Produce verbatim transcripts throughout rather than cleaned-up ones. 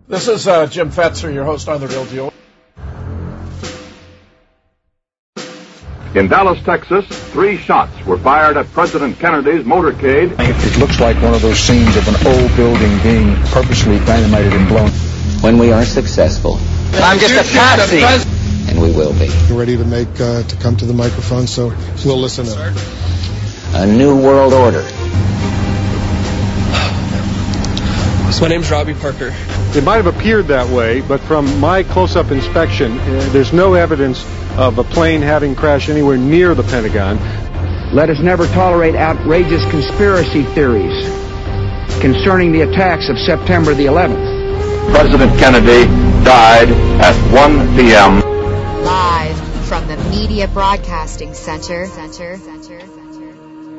This is uh, Jim Fetzer, your host on The Real Deal. In Dallas, Texas, three shots were fired at President Kennedy's motorcade. It looks like one of those scenes of an old building being purposely dynamited and blown. When we are successful, I'm just a patsy, and we will be. We're ready to make uh, to come to the microphone, so we'll listen up. A new world order. So my name's Robbie Parker. It might have appeared that way, but from my close-up inspection, uh, there's no evidence of a plane having crashed anywhere near the Pentagon. Let us never tolerate outrageous conspiracy theories concerning the attacks of September the eleventh. President Kennedy died at one p.m. Live from the Media Broadcasting Center. Center. Center. Center.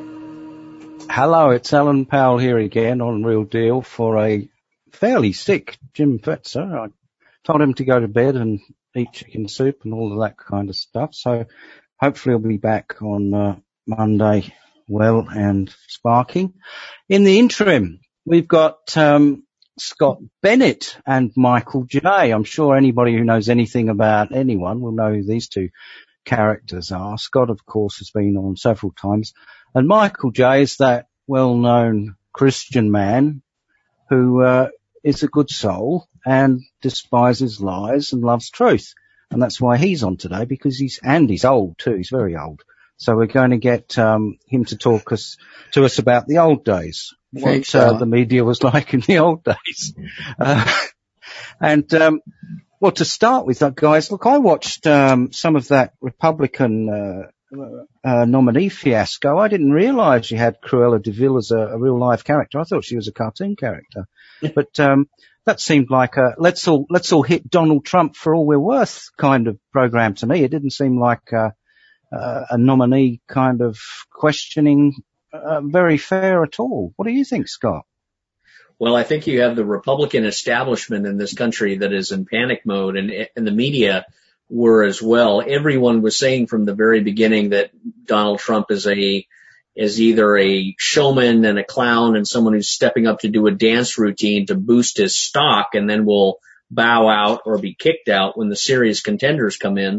Hello, it's Alan Powell here again on Real Deal for a fairly sick Jim Fetzer. I told him to go to bed and eat chicken soup and all of that kind of stuff. So hopefully he'll be back on uh, Monday well and sparking. In the interim, we've got um, Scott Bennett and Michael J. I'm sure anybody who knows anything about anyone will know who these two characters are. Scott, of course, has been on several times. And Michael J. is that well-known Christian man who uh, is a good soul and despises lies and loves truth. And that's why he's on today, because he's, and he's old too. He's very old. So we're going to get um, him to talk us to us about the old days, what uh, the media was like in the old days. Uh, and, um, well, to start with, uh, guys, look, I watched um, some of that Republican uh, uh, nominee fiasco. I didn't realize you had Cruella de Vil as a, a real-life character. I thought she was a cartoon character. But um, that seemed like a let's all let's all hit Donald Trump for all we're worth kind of program to me. It didn't seem like uh, uh, a nominee kind of questioning uh, very fair at all. What do you think, Scott? Well, I think you have the Republican establishment in this country that is in panic mode, and, and the media were as well. Everyone was saying from the very beginning that Donald Trump is a is either a showman and a clown and someone who's stepping up to do a dance routine to boost his stock and then will bow out or be kicked out when the serious contenders come in,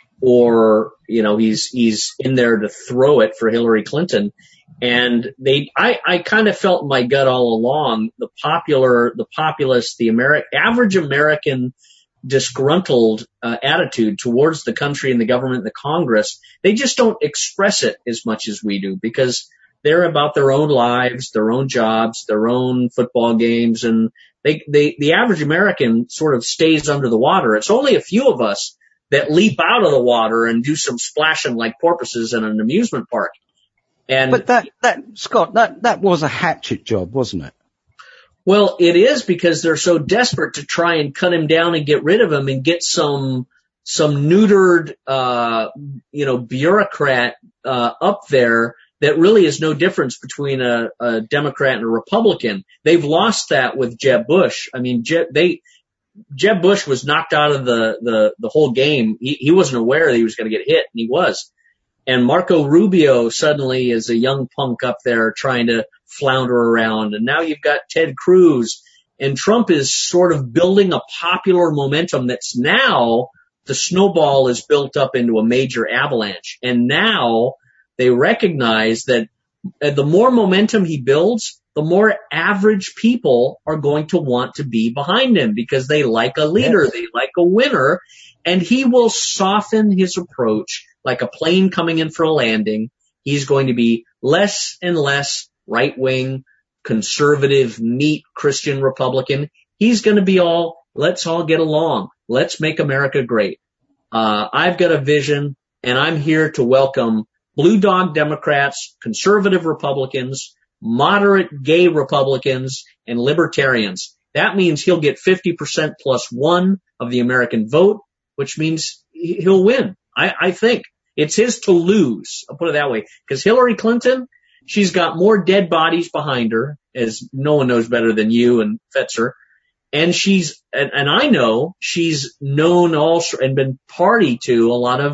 or, you know, he's, he's in there to throw it for Hillary Clinton. And they, I, I kind of felt in my gut all along the popular, the populist, the Ameri- average American disgruntled uh, attitude towards the country and the government and the Congress. They just don't express it as much as we do because they're about their own lives, their own jobs, their own football games, and they, they, the average American sort of stays under the water. It's only a few of us that leap out of the water and do some splashing like porpoises in an amusement park. And but that, that, Scott, that, that was a hatchet job, wasn't it? Well, it is because they're so desperate to try and cut him down and get rid of him and get some, some neutered, uh, you know, bureaucrat, uh, up there that really is no difference between a, a Democrat and a Republican. They've lost that with Jeb Bush. I mean, Jeb, they, Jeb Bush was knocked out of the, the, the whole game. He, he wasn't aware that he was going to get hit, and he was. And Marco Rubio suddenly is a young punk up there trying to flounder around. And now you've got Ted Cruz. And Trump is sort of building a popular momentum that's now the snowball is built up into a major avalanche. And now they recognize that the more momentum he builds, the more average people are going to want to be behind him because they like a leader, yes. They like a winner, and he will soften his approach like a plane coming in for a landing. He's going to be less and less right-wing, conservative, neat Christian Republican. He's going to be all, let's all get along. Let's make America great. Uh, I've got a vision, and I'm here to welcome blue dog Democrats, conservative Republicans, moderate gay Republicans, and libertarians. That means he'll get fifty percent plus one of the American vote, which means he'll win. I, I think it's his to lose. I'll put it that way. Because Hillary Clinton, she's got more dead bodies behind her, as no one knows better than you and Fetzer. And she's, and, and I know she's known also and been party to a lot of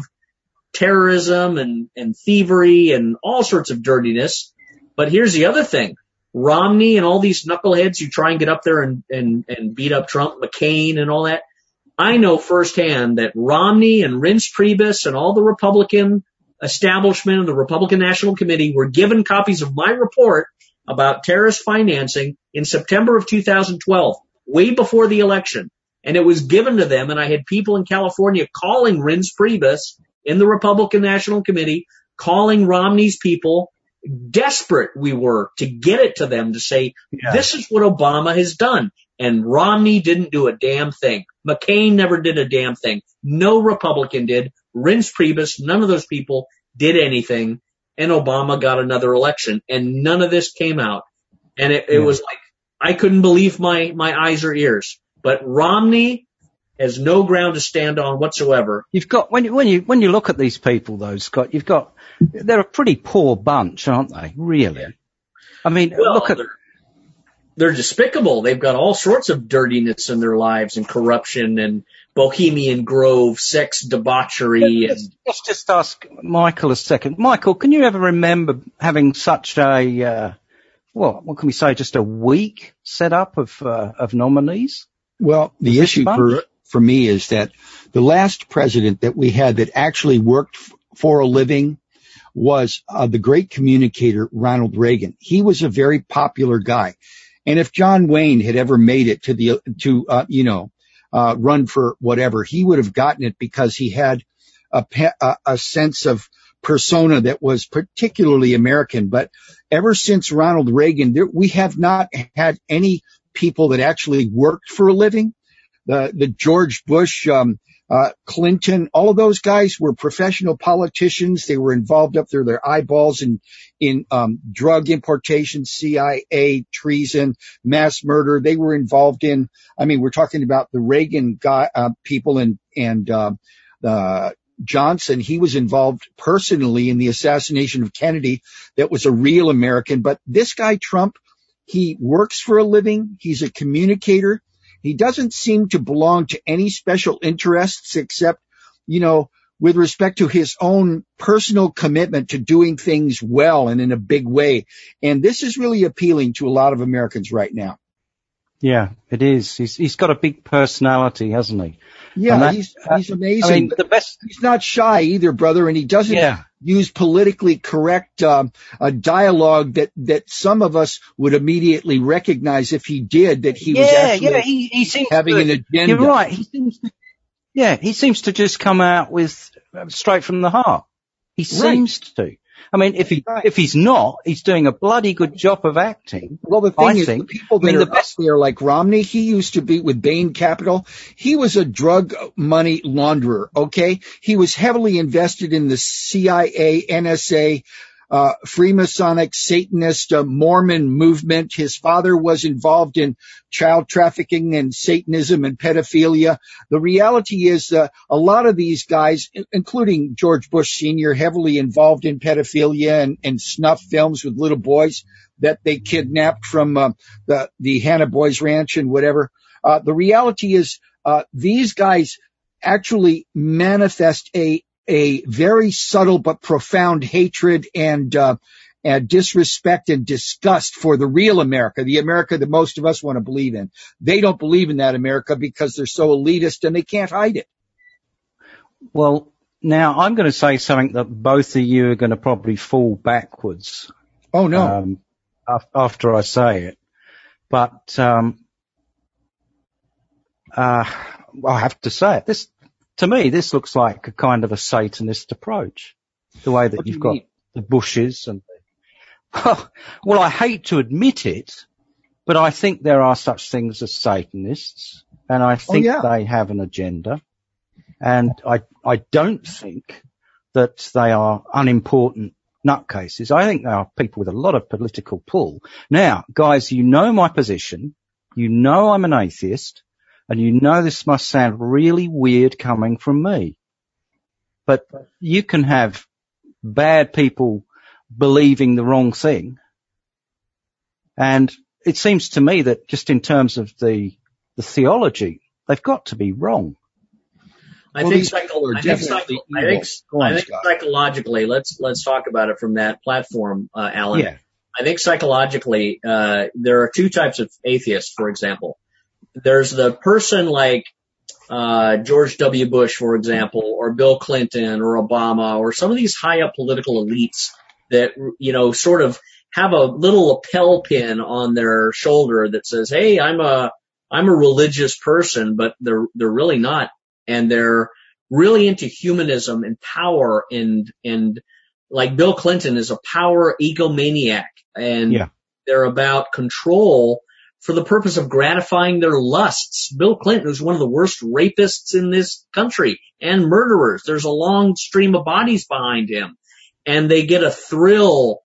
terrorism and, and thievery and all sorts of dirtiness. But here's the other thing. Romney and all these knuckleheads who try and get up there and, and, and beat up Trump, McCain and all that. I know firsthand that Romney and Reince Priebus and all the Republican establishment of the Republican National Committee were given copies of my report about terrorist financing in September of two thousand twelve, way before the election. And it was given to them, and I had people in California calling Reince Priebus in the Republican National Committee, calling Romney's people. Desperate we were to get it to them to say, yeah. This is what Obama has done. And Romney didn't do a damn thing. McCain never did a damn thing. No Republican did. Reince Priebus, none of those people did anything. And Obama got another election. And none of this came out. And it, it yeah. was like, I couldn't believe my, my eyes or ears. But Romney has no ground to stand on whatsoever. You've got, when you, when you, when you look at these people though, Scott, you've got, they're a pretty poor bunch, aren't they? Really? I mean, well, look at, they're, they're despicable. They've got all sorts of dirtiness in their lives and corruption and Bohemian Grove, sex debauchery. Let's, and let's just ask Michael a second. Michael, can you ever remember having such a, uh, what, what can we say, just a weak setup of, uh, of nominees? Well, the issue for, for me is that the last president that we had that actually worked f- for a living was uh, the great communicator, Ronald Reagan. He was a very popular guy. And if John Wayne had ever made it to the, to, uh, you know, uh, run for whatever, he would have gotten it because he had a, a, a sense of persona that was particularly American. But ever since Ronald Reagan, there, we have not had any people that actually worked for a living. The, the George Bush, um, uh, Clinton, all of those guys were professional politicians. They were involved up there, their eyeballs in, in, um, drug importation, C I A, treason, mass murder. They were involved in, I mean, we're talking about the Reagan guy, uh, people and, and, uh, uh, Johnson. He was involved personally in the assassination of Kennedy. That was a real American. But this guy, Trump, he works for a living. He's a communicator. He doesn't seem to belong to any special interests except, you know, with respect to his own personal commitment to doing things well and in a big way. And this is really appealing to a lot of Americans right now. Yeah, it is. He's, he's got a big personality, hasn't he? Yeah, that, he's, he's amazing. I mean, the best, he's not shy either, brother, and he doesn't yeah. use politically correct um, a dialogue that, that some of us would immediately recognize if he did, that he yeah, was actually yeah, he, he seems having to, an agenda. You're right. He seems to, yeah, he seems to just come out with uh, straight from the heart. He seems right. to. I mean, if he right. if he's not, he's doing a bloody good job of acting. Well, the thing I is, think. the people that I mean, are the best there, like Romney, he used to be with Bain Capital. He was a drug money launderer, okay? He was heavily invested in the C I A, N S A, uh, Freemasonic, Satanist, uh, Mormon movement. His father was involved in child trafficking and Satanism and pedophilia. The reality is uh, a lot of these guys, including George Bush Senior, heavily involved in pedophilia and, and snuff films with little boys that they kidnapped from uh, the, the Hannah Boys Ranch and whatever. Uh, the reality is uh, these guys actually manifest a a very subtle but profound hatred and, uh, and disrespect and disgust for the real America, the America that most of us want to believe in. They don't believe in that America because they're so elitist and they can't hide it. Well, now I'm going to say something that both of you are going to probably fall backwards. Oh, no. Um, after I say it. But, um, uh, I have to say it. This, To me, this looks like a kind of a Satanist approach, the way that you've got mean? the Bushes and the, well, I hate to admit it, but I think there are such things as Satanists, and I think oh, yeah. they have an agenda, and I, I don't think that they are unimportant nutcases. I think they are people with a lot of political pull. Now, guys, you know my position. You know I'm an atheist. And you know this must sound really weird coming from me. But you can have bad people believing the wrong thing. And it seems to me that just in terms of the, the theology, they've got to be wrong. I well, think, psycho- I think, psycho- I think, on, I think psychologically, let's, let's talk about it from that platform, uh, Alan. Yeah. I think psychologically, uh, there are two types of atheists, for example. There's the person like uh, George W. Bush, for example, or Bill Clinton or Obama, or some of these high up political elites that, you know, sort of have a little lapel pin on their shoulder that says, hey, I'm a, I'm a religious person, but they're, they're really not. And they're really into humanism and power, and, and like Bill Clinton is a power egomaniac, and yeah. they're about control for the purpose of gratifying their lusts. Bill Clinton is one of the worst rapists in this country and murderers. There's a long stream of bodies behind him, and they get a thrill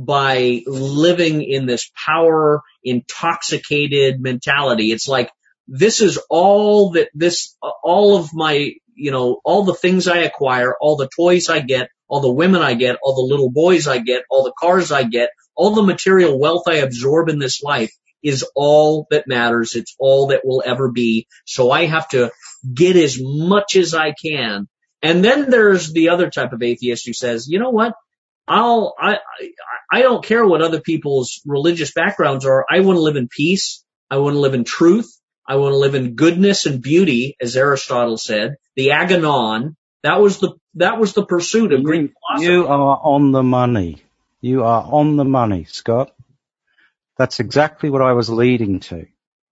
by living in this power intoxicated mentality. It's like, this is all that this, all of my, you know, all the things I acquire, all the toys I get, all the women I get, all the little boys I get, all the cars I get, all the material wealth I absorb in this life is all that matters. It's all that will ever be. So I have to get as much as I can. And then there's the other type of atheist who says, you know what? I'll, I, I don't care what other people's religious backgrounds are. I want to live in peace. I want to live in truth. I want to live in goodness and beauty, as Aristotle said. The agonon, that was the, that was the pursuit of you, Greek philosophy. You are on the money. You are on the money, Scott. That's exactly what I was leading to.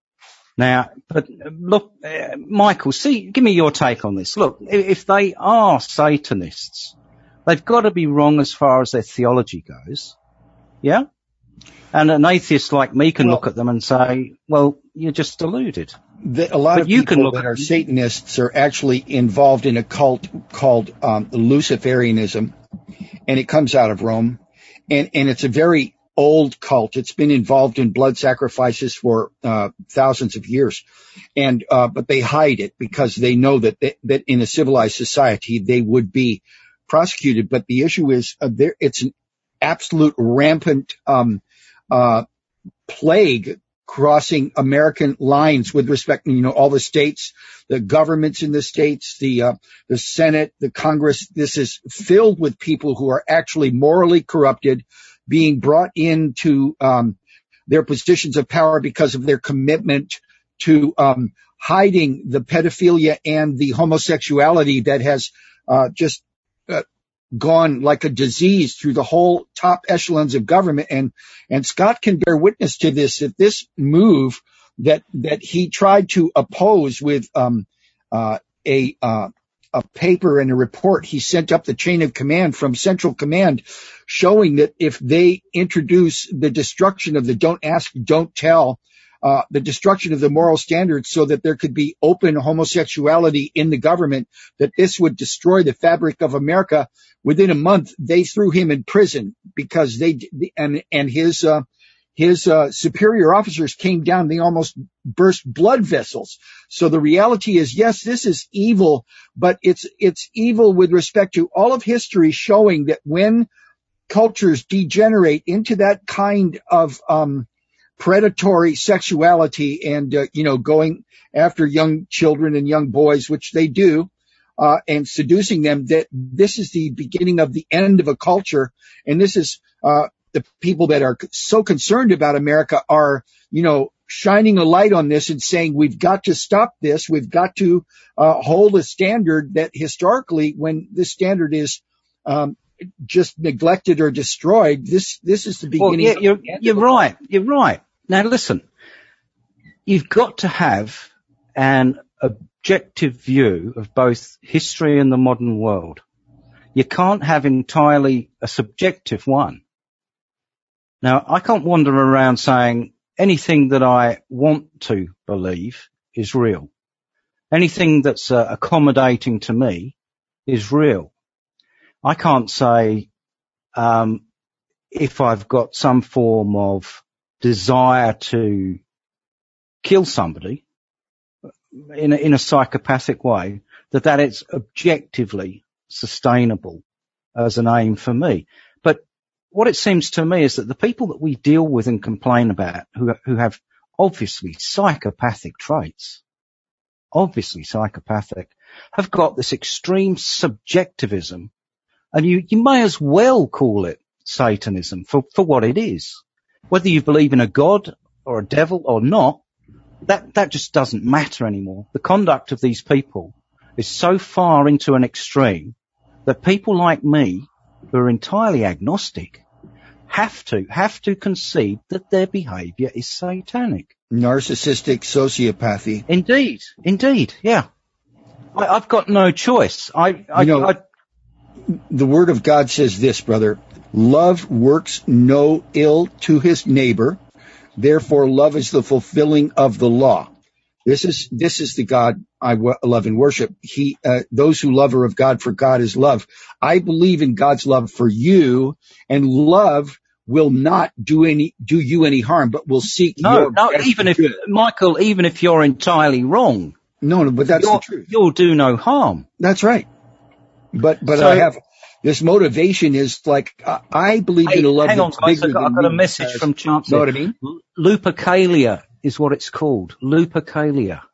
Now, but look, uh, Michael, see, give me your take on this. Look, if they are Satanists, they've got to be wrong as far as their theology goes. Yeah? And an atheist like me can well, look at them and say, well, you're just deluded. The, a lot but of you people can look that at are Satanists are actually involved in a cult called um, Luciferianism, and it comes out of Rome. And, and it's a very old cult. It's been involved in blood sacrifices for uh, thousands of years. And uh, but they hide it because they know that they, that in a civilized society they would be prosecuted. But the issue is uh, there it's an absolute rampant um uh plague crossing American lines with respect to, you know, all the states, the governments in the states, the uh, the Senate, the Congress. This is filled with people who are actually morally corrupted, being brought into um, their positions of power because of their commitment to um, hiding the pedophilia and the homosexuality that has uh, just uh, gone like a disease through the whole top echelons of government. And, and Scott can bear witness to this, that this move that, that he tried to oppose with, um, uh, a, uh, a paper and a report he sent up the chain of command from Central Command, showing that if they introduce the destruction of the don't ask, don't tell, Uh, the destruction of the moral standards so that there could be open homosexuality in the government, that this would destroy the fabric of America. Within a month, they threw him in prison because they, and, and his, uh, his, uh, superior officers came down. They almost burst blood vessels. So the reality is, yes, this is evil, but it's, it's evil with respect to all of history, showing that when cultures degenerate into that kind of, um, predatory sexuality and, uh, you know, going after young children and young boys, which they do, uh, and seducing them, that this is the beginning of the end of a culture. And this is, uh, the people that are so concerned about America are, you know, shining a light on this and saying, we've got to stop this. We've got to, uh, hold a standard that historically, when this standard is, um, just neglected or destroyed, this, this is the beginning. Well, yeah, you're, you're right. You're right. Now listen, you've got to have an objective view of both history and the modern world. You can't have entirely a subjective one. Now, I can't wander around saying anything that I want to believe is real. Anything that's uh, accommodating to me is real. I can't say, um, if I've got some form of desire to kill somebody in a, in a psychopathic way, that that is objectively sustainable as an aim for me. But what it seems to me is that the people that we deal with and complain about, who, who have obviously psychopathic traits, obviously psychopathic, have got this extreme subjectivism. And you, you may as well call it Satanism for, for what it is. Whether you believe in a god or a devil or not, that, that just doesn't matter anymore. The conduct of these people is so far into an extreme that people like me, who are entirely agnostic, have to, have to concede that their behaviour is satanic. Narcissistic sociopathy. Indeed, indeed, yeah. I, I've got no choice. I, I, you know, I, the Word of God says this, brother. Love works no ill to his neighbor. Therefore, love is the fulfilling of the law. This is this is the God I w- love and worship. He, uh, those who love are of God, for God is love. I believe in God's love for you, and love will not do any do you any harm, but will seek no, your no. best Even if good. Michael, even if you're entirely wrong, no, no, but that's the truth. You'll do no harm. That's right. But but so, I have. This motivation is like, uh, I believe hey, in a love hang that's on, guys, bigger I've got, than I've got a me message because, from Chancellor. Know what I mean? Lupercalia is what it's called. Lupercalia.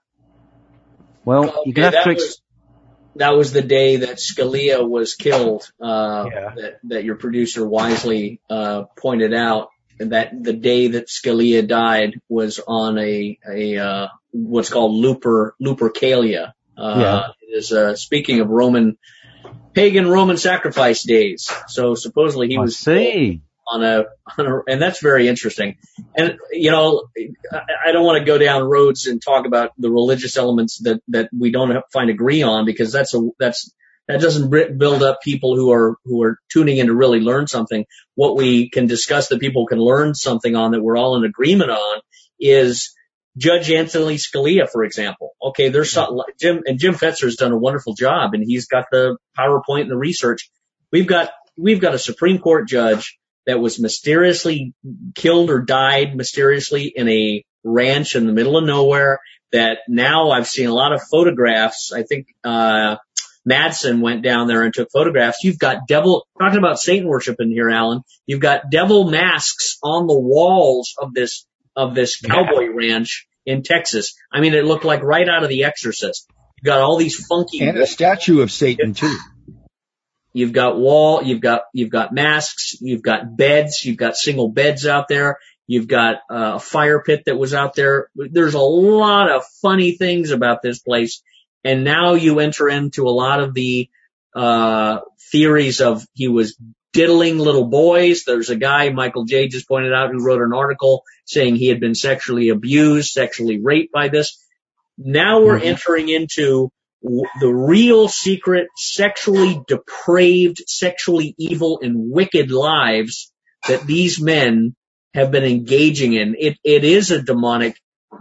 Well, okay, you're going to have to... Ex- was, that was the day that Scalia was killed, uh, yeah. that, that your producer wisely uh, pointed out. And that the day that Scalia died was on a, a uh, what's called Luper, Lupercalia. Uh, yeah. It is, uh, speaking of Roman... pagan Roman sacrifice days. So supposedly he I was see. on a, on a, and that's very interesting. And, you know, I don't want to go down roads and talk about the religious elements that, that we don't find agree on, because that's a, that's, that doesn't build up people who are, who are tuning in to really learn something. What we can discuss that people can learn something on that we're all in agreement on is Judge Anthony Scalia, for example. Okay, there's some, Jim, and Jim Fetzer has done a wonderful job, and he's got the PowerPoint and the research. We've got, we've got a Supreme Court judge that was mysteriously killed or died mysteriously in a ranch in the middle of nowhere, that now I've seen a lot of photographs. I think, uh, Madsen went down there and took photographs. You've got devil, talking about Satan worship in here, Alan. You've got devil masks on the walls of this, of this cowboy yeah. ranch in Texas. I mean, it looked like right out of The Exorcist. You've got all these funky... And a statue of Satan, too. You've got wall, you've got, you've got masks, you've got beds, you've got single beds out there, you've got uh, a fire pit that was out there. There's a lot of funny things about this place. And now you enter into a lot of the uh theories of he was diddling little boys. There's a guy, Michael J. just pointed out, who wrote an article saying he had been sexually abused, sexually raped by this. Now we're mm-hmm. entering into w- the real secret, sexually depraved, sexually evil, and wicked lives that these men have been engaging in. It, it is a demonic,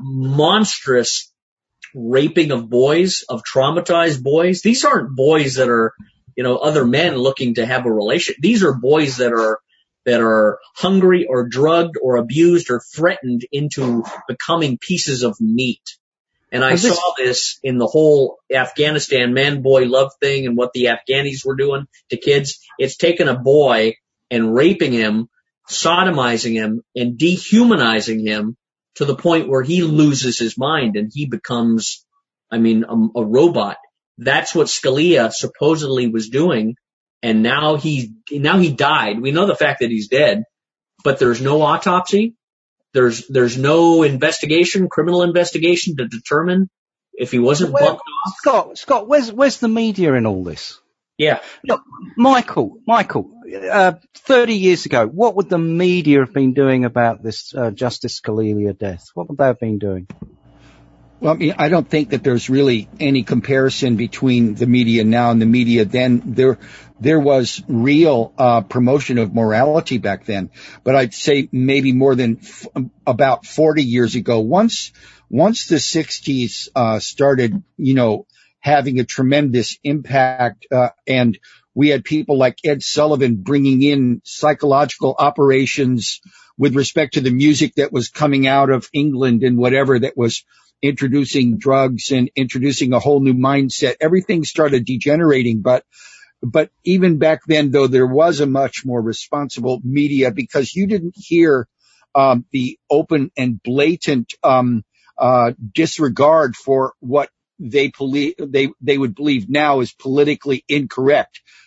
monstrous raping of boys, of traumatized boys. These aren't boys that are, you know, other men looking to have a relationship. These are boys that are, that are hungry or drugged or abused or threatened into becoming pieces of meat. And I this, saw this in the whole Afghanistan man-boy love thing and what the Afghanis were doing to kids. It's taken a boy and raping him, sodomizing him, and dehumanizing him to the point where he loses his mind and he becomes, I mean, a, a robot. That's what Scalia supposedly was doing. And now he, now he died. We know the fact that he's dead, but there's no autopsy. There's, there's no investigation, criminal investigation to determine if he wasn't Where, bumped off. Scott, Scott, where's, where's the media in all this? Yeah. Look, Michael, Michael, uh, thirty years ago, what would the media have been doing about this, uh, Justice Scalia death? What would they have been doing? Well, I mean, I don't think that there's really any comparison between the media now and the media then. There, there was real, uh, promotion of morality back then. But I'd say maybe more than f- about forty years ago, once, once the sixties, uh, started, you know, having a tremendous impact, uh, and we had people like Ed Sullivan bringing in psychological operations with respect to the music that was coming out of England and whatever, that was introducing drugs and introducing a whole new mindset. Everything started degenerating, but, but even back then, though, there was a much more responsible media, because you didn't hear, um, the open and blatant, um, uh, disregard for what they believe, they, they would believe now is politically incorrect.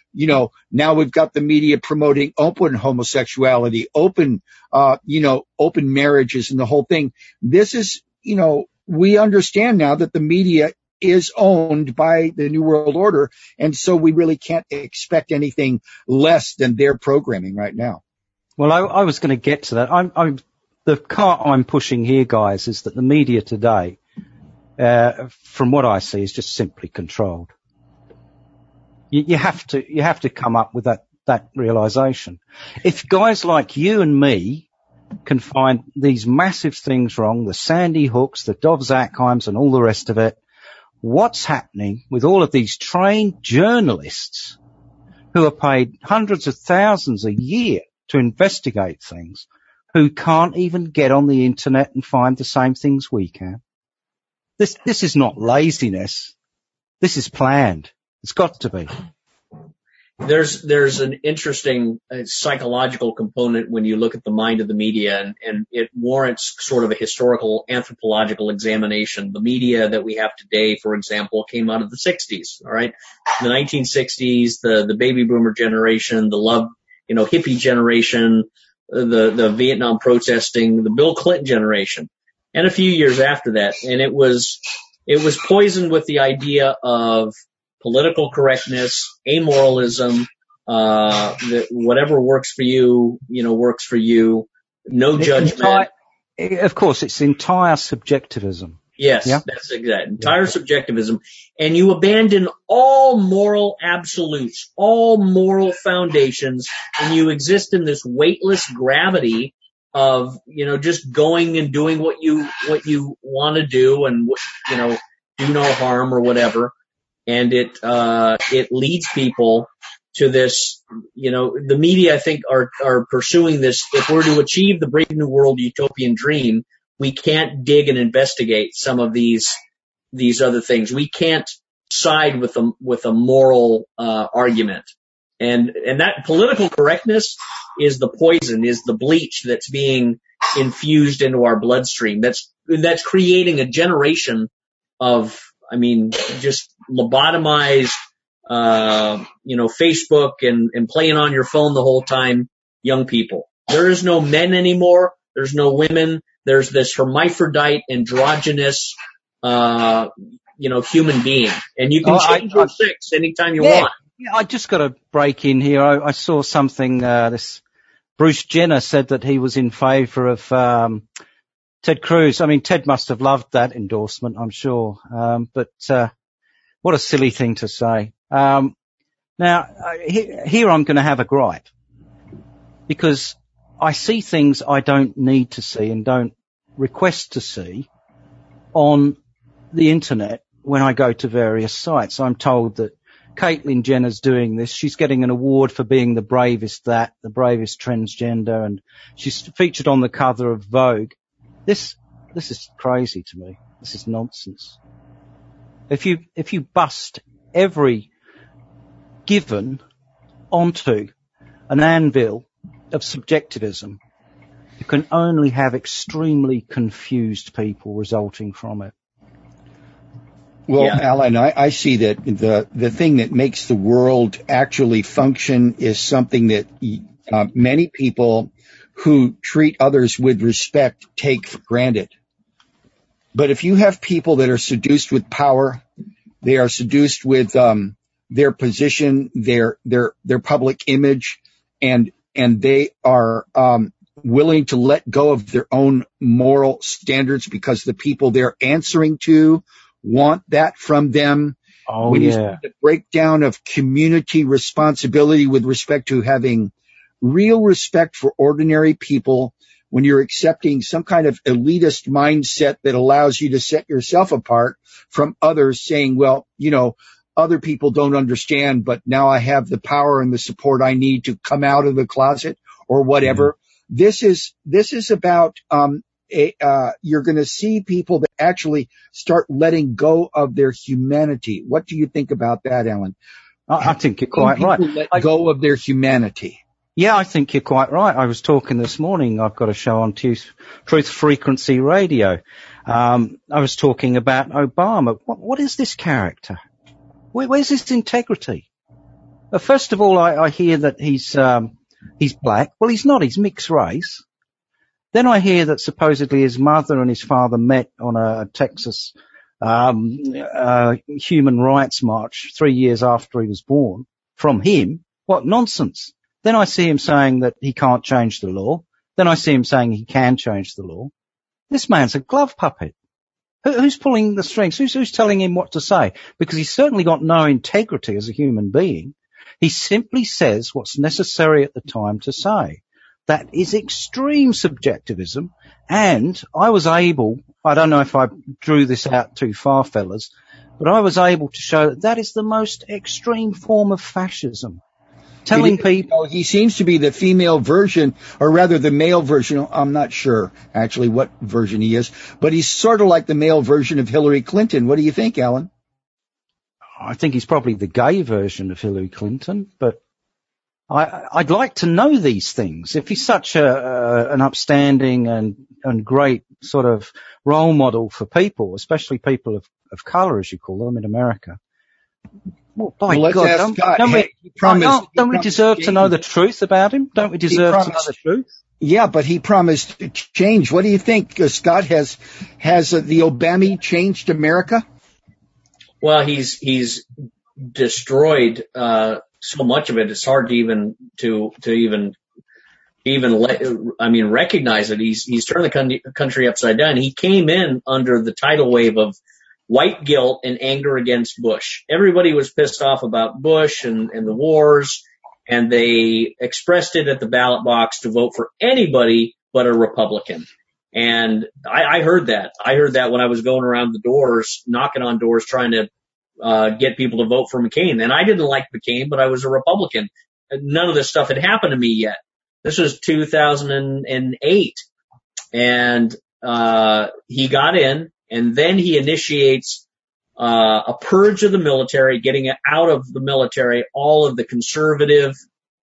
you know, now we've got the media promoting open homosexuality, open, uh, you know, open marriages and the whole thing. This is, you know, we understand now that the media is owned by the New World Order. And so we really can't expect anything less than their programming right now. Well, I, I was going to get to that. I'm, I'm, the cart I'm pushing here, guys, is that the media today, uh, from what I see, is just simply controlled. You, you have to, you have to come up with that, that realization. If guys like you and me can find these massive things wrong, the Sandy Hooks, the Dov Zakheims and all the rest of it, what's happening with all of these trained journalists who are paid hundreds of thousands a year to investigate things, who can't even get on the internet and find the same things we can? This, this is not laziness. This is planned. It's got to be. There's, there's an interesting uh, psychological component when you look at the mind of the media, and, and it warrants sort of a historical anthropological examination. The media that we have today, for example, came out of the sixties, all right? The nineteen sixties, the, the baby boomer generation, the love, you know, hippie generation, the, the Vietnam protesting, the Bill Clinton generation, and a few years after that. And it was, it was poisoned with the idea of political correctness, amoralism, uh, that whatever works for you, you know, works for you, no judgment. Entire, of course, it's entire subjectivism. Yes, yeah? That's exact. Entire yeah. subjectivism. And you abandon all moral absolutes, all moral foundations, and you exist in this weightless gravity of, you know, just going and doing what you, what you want to do and, you know, do no harm or whatever. And it, uh, it leads people to this, you know, the media, I think, are, are pursuing this. If we're to achieve the Brave New World utopian dream, we can't dig and investigate some of these, these other things. We can't side with a, with a moral, uh, argument. And, and that political correctness is the poison, is the bleach that's being infused into our bloodstream. That's, that's creating a generation of, I mean, just lobotomized, uh, you know, Facebook and, and playing on your phone the whole time young people. There is no men anymore. There's no women. There's this hermaphrodite, androgynous, uh, you know, human being. And you can oh, change I, your I, sex anytime you yeah, want. Yeah, I just got to break in here. I, I saw something, uh, this Bruce Jenner said that he was in favor of, um, Ted Cruz. I mean, Ted must have loved that endorsement, I'm sure. Um, but, uh, what a silly thing to say. Um, now, uh, he, here I'm going to have a gripe, because I see things I don't need to see and don't request to see on the internet when I go to various sites. I'm told that Caitlyn Jenner's doing this. She's getting an award for being the bravest that, the bravest transgender, and she's featured on the cover of Vogue. This, this is crazy to me. This is nonsense. If you, if you bust every given onto an anvil of subjectivism, you can only have extremely confused people resulting from it. Well, yeah. Alan, I, I see that the, the thing that makes the world actually function is something that uh, many people who treat others with respect take for granted. But if you have people that are seduced with power, they are seduced with um, their position, their their their public image, and and they are um, willing to let go of their own moral standards because the people they're answering to want that from them. Oh, when yeah. you see the breakdown of community responsibility with respect to having real respect for ordinary people, when you're accepting some kind of elitist mindset that allows you to set yourself apart from others, saying, well, you know, other people don't understand, but now I have the power and the support I need to come out of the closet or whatever. Mm-hmm. This is, this is about, um, a, uh, you're going to see people that actually start letting go of their humanity. What do you think about that, Alan? I, I think you're quite right. Let I, go of their humanity. Yeah, I think you're quite right. I was talking this morning. I've got a show on Truth, Truth Frequency Radio. Um, I was talking about Obama. What, what is this character? Where, where's his integrity? Uh, first of all, I, I hear that he's um, he's black. Well, he's not. He's mixed race. Then I hear that supposedly his mother and his father met on a Texas um, uh, human rights march three years after he was born. From him, what nonsense! Then I see him saying that he can't change the law. Then I see him saying he can change the law. This man's a glove puppet. Who, who's pulling the strings? Who's, who's telling him what to say? Because he's certainly got no integrity as a human being. He simply says what's necessary at the time to say. That is extreme subjectivism. And I was able, I don't know if I drew this out too far, fellas, but I was able to show that that is the most extreme form of fascism. Telling He, people... he seems to be the female version, or rather the male version. I'm not sure actually what version he is, but he's sort of like the male version of Hillary Clinton. What do you think, Alan? I think he's probably the gay version of Hillary Clinton, but I, I'd like to know these things. If he's such a, uh, an upstanding and, and great sort of role model for people, especially people of, of colour, as you call them in America, well, by well, God, don't, don't, hey, we, promised, don't, don't we deserve to know the truth about him? Don't we deserve promised, to know the truth? Yeah, but he promised change. What do you think, uh, Scott? Has has uh, the Obama changed America? Well, he's he's destroyed uh, so much of it. It's hard to even to to even even let, I mean recognize it. He's he's turned the country upside down. He came in under the tidal wave of white guilt and anger against Bush. Everybody was pissed off about Bush and, and the wars, and they expressed it at the ballot box to vote for anybody but a Republican. And I, I heard that. I heard that when I was going around the doors, knocking on doors, trying to uh get people to vote for McCain. And I didn't like McCain, but I was a Republican. None of this stuff had happened to me yet. This was two thousand eight. And uh he got in. And then he initiates uh, a purge of the military, getting out of the military all of the conservative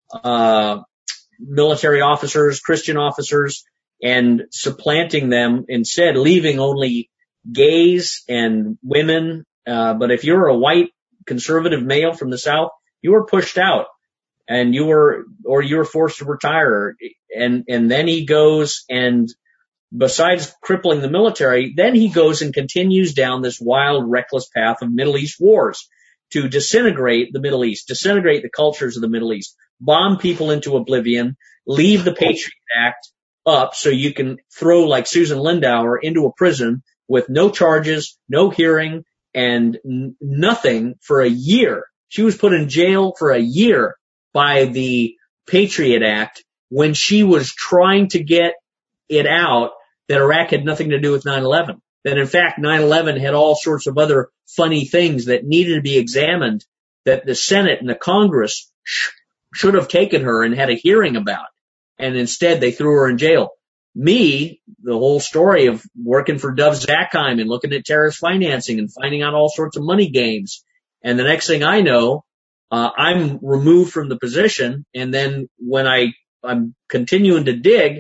uh, military officers, Christian officers, and supplanting them instead, leaving only gays and women. Uh, but if you're a white conservative male from the South, you were pushed out, and you were, or you were forced to retire. And and then he goes and, besides crippling the military, then he goes and continues down this wild, reckless path of Middle East wars to disintegrate the Middle East, disintegrate the cultures of the Middle East, bomb people into oblivion, leave the Patriot Act up so you can throw, like Susan Lindauer, into a prison with no charges, no hearing, and n- nothing for a year. She was put in jail for a year by the Patriot Act when she was trying to get it out that Iraq had nothing to do with nine eleven. That in fact nine eleven had all sorts of other funny things that needed to be examined, that the Senate and the Congress sh- should have taken her and had a hearing about. And instead they threw her in jail. Me, the whole story of working for Dov Zakheim and looking at terrorist financing and finding out all sorts of money games. And the next thing I know, uh, I'm removed from the position. And then when I, I'm continuing to dig,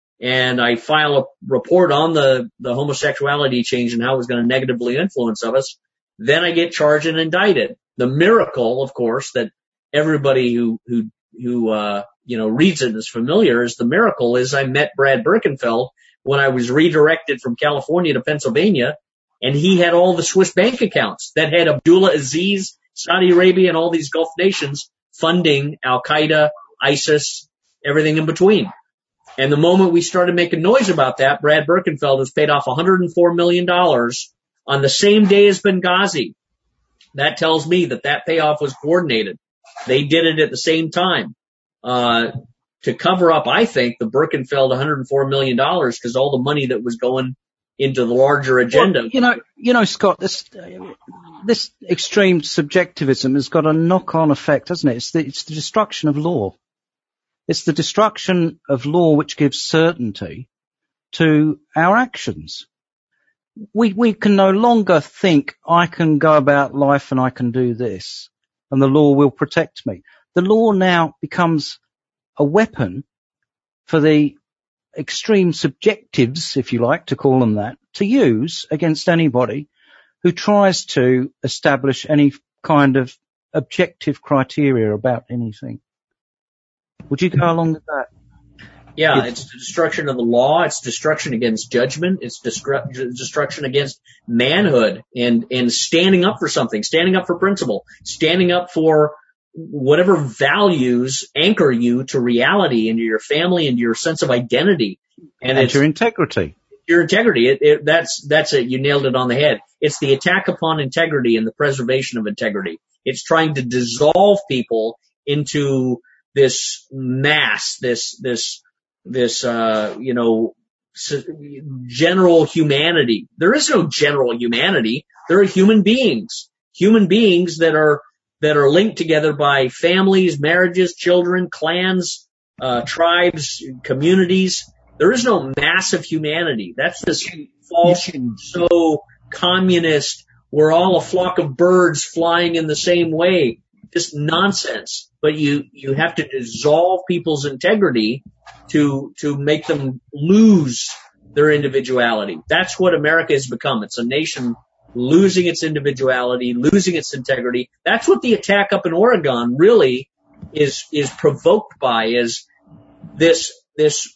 and I file a report on the, the homosexuality change and how it was going to negatively influence of us, then I get charged and indicted. The miracle, of course, that everybody who, who, who, uh, you know, reads it is familiar is the miracle is I met Brad Birkenfeld when I was redirected from California to Pennsylvania, and he had all the Swiss bank accounts that had Abdullah Aziz, Saudi Arabia, and all these Gulf nations funding Al-Qaeda, ISIS, everything in between. And the moment we started making noise about that, Brad Birkenfeld was paid off one hundred four million dollars on the same day as Benghazi. That tells me that that payoff was coordinated. They did it at the same time uh to cover up, I think, the Birkenfeld one hundred four million dollars, because all the money that was going into the larger agenda. Well, you know, you know, Scott, this this extreme subjectivism has got a knock-on effect, hasn't it? It's the, it's the destruction of law. It's the destruction of law which gives certainty to our actions. We, we can no longer think I can go about life and I can do this and the law will protect me. The law now becomes a weapon for the extreme subjectives, if you like to call them that, to use against anybody who tries to establish any kind of objective criteria about anything. Would you go along with that? Yeah, it's destruction of the law. It's destruction against judgment. It's destru- destruction against manhood and, and standing up for something, standing up for principle, standing up for whatever values anchor you to reality and to your family and your sense of identity. And, and it's your integrity. Your integrity. It, it, that's, that's it. You nailed it on the head. It's the attack upon integrity and the preservation of integrity. It's trying to dissolve people into this mass, this, this, this, uh, you know, general humanity. There is no general humanity. There are human beings, human beings that are, that are linked together by families, marriages, children, clans, uh, tribes, communities. There is no massive humanity. That's this false, so communist, we're all a flock of birds flying in the same way. Just nonsense. But you, you have to dissolve people's integrity to, to make them lose their individuality. That's what America has become. It's a nation losing its individuality, losing its integrity. That's what the attack up in Oregon really is, is provoked by, is this, this,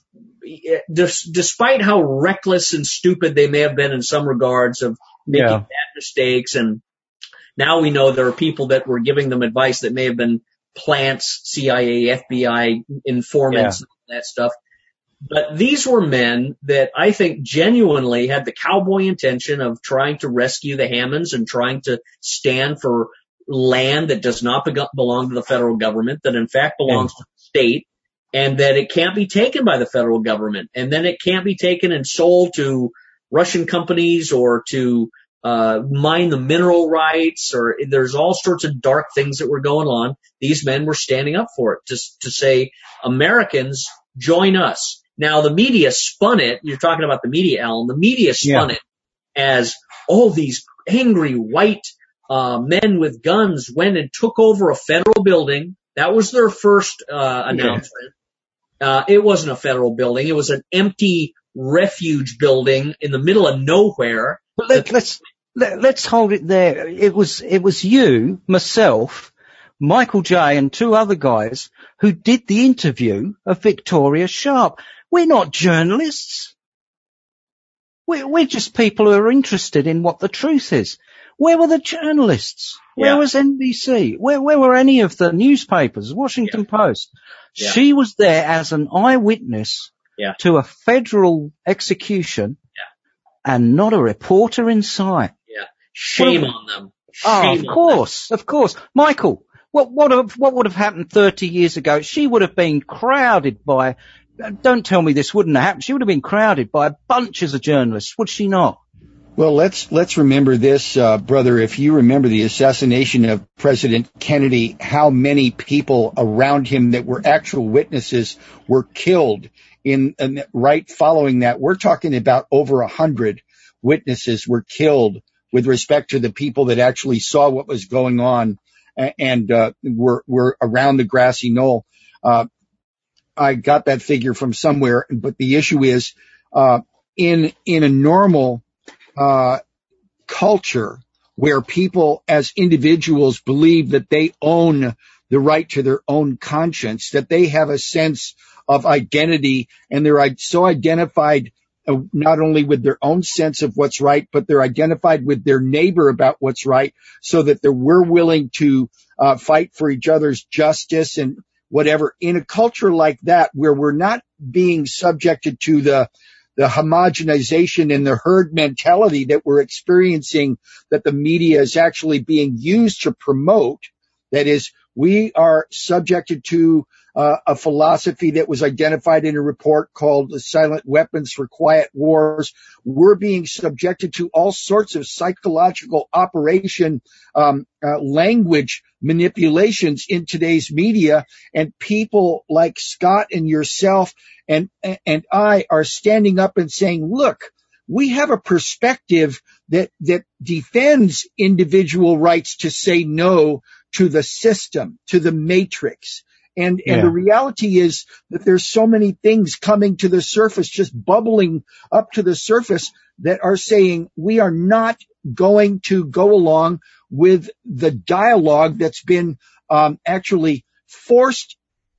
despite how reckless and stupid they may have been in some regards of making yeah. bad mistakes, and now we know there are people that were giving them advice that may have been plants, C I A, F B I informants, yeah. that stuff. But these were men that I think genuinely had the cowboy intention of trying to rescue the Hammonds and trying to stand for land that does not be- belong to the federal government, that in fact belongs yeah. to the state, and that it can't be taken by the federal government, and then it can't be taken and sold to Russian companies or to uh mine the mineral rights, or there's all sorts of dark things that were going on. These men were standing up for it, to, to say, Americans, join us. Now, the media spun it. You're talking about the media, Alan. The media spun yeah. it as, oh, these angry white uh men with guns went and took over a federal building. That was their first uh announcement. Yeah. Uh It wasn't a federal building. It was an empty refuge building in the middle of nowhere. But let, let's let, let's hold it there. It was it was you, myself, Michael J. and two other guys who did the interview of Victoria Sharp. We're not journalists. We're, we're just people who are interested in what the truth is. Where were the journalists? Where yeah. was N B C? Where, where were any of the newspapers? Washington yeah. Post. Yeah. She was there as an eyewitness yeah. to a federal execution yeah. and not a reporter in sight. Yeah. Shame well, on them. Shame oh, of course, them. of course. Michael, what, what, have, what would have happened thirty years ago? She would have been crowded by, don't tell me this wouldn't have happened, she would have been crowded by bunches of journalists, would she not? Well, let's let's remember this, uh, brother. If you remember the assassination of President Kennedy, how many people around him that were actual witnesses were killed in, in right following that. We're talking about over a hundred witnesses were killed with respect to the people that actually saw what was going on and uh, were were around the grassy knoll. Uh, I got that figure from somewhere, but the issue is uh, in in a normal Uh, culture where people as individuals believe that they own the right to their own conscience, that they have a sense of identity, and they're so identified uh, not only with their own sense of what's right, but they're identified with their neighbor about what's right, so that they're, we're willing to uh, fight for each other's justice and whatever. In a culture like that, where we're not being subjected to the the homogenization and the herd mentality that we're experiencing, that the media is actually being used to promote. That is, we are subjected to uh, a philosophy that was identified in a report called the Silent Weapons for Quiet Wars. We're being subjected to all sorts of psychological operation, um, uh, language manipulations in today's media, and people like Scott and yourself and and I are standing up and saying, look, we have a perspective that that defends individual rights to say no to the system, to the matrix. And, and Yeah. the reality is that there's so many things coming to the surface, just bubbling up to the surface, that are saying we are not going to go along with the dialogue that's been um, actually forced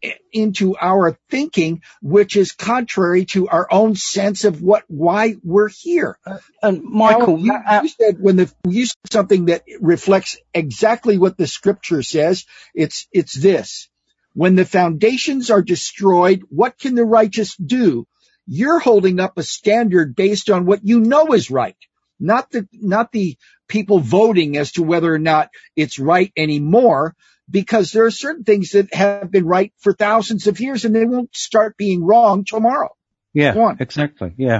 into our thinking, which is contrary to our own sense of what why we're here. Uh, and Michael, now, you, uh, you said when the you said something that reflects exactly what the scripture says. It's it's this: when the foundations are destroyed, what can the righteous do? You're holding up a standard based on what you know is right, not the not the people voting as to whether or not it's right anymore. Because there are certain things that have been right for thousands of years, and they won't start being wrong tomorrow. Yeah, exactly. Yeah.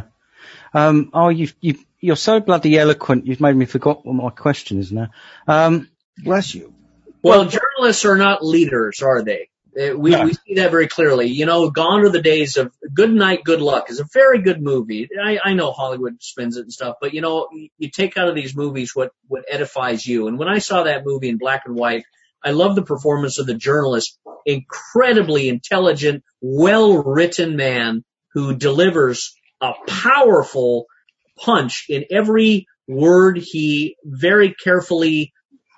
Um, oh, you you you're so bloody eloquent. You've made me forget what my question is now. Um, bless you. Well, well, journalists are not leaders, are they? We, no. we see that very clearly. You know, gone are the days of Good Night, Good Luck is a very good movie. I, I know Hollywood spins it and stuff, but you know, you take out of these movies what, what edifies you. And when I saw that movie in black and white, I love the performance of the journalist, incredibly intelligent, well-written man who delivers a powerful punch in every word he very carefully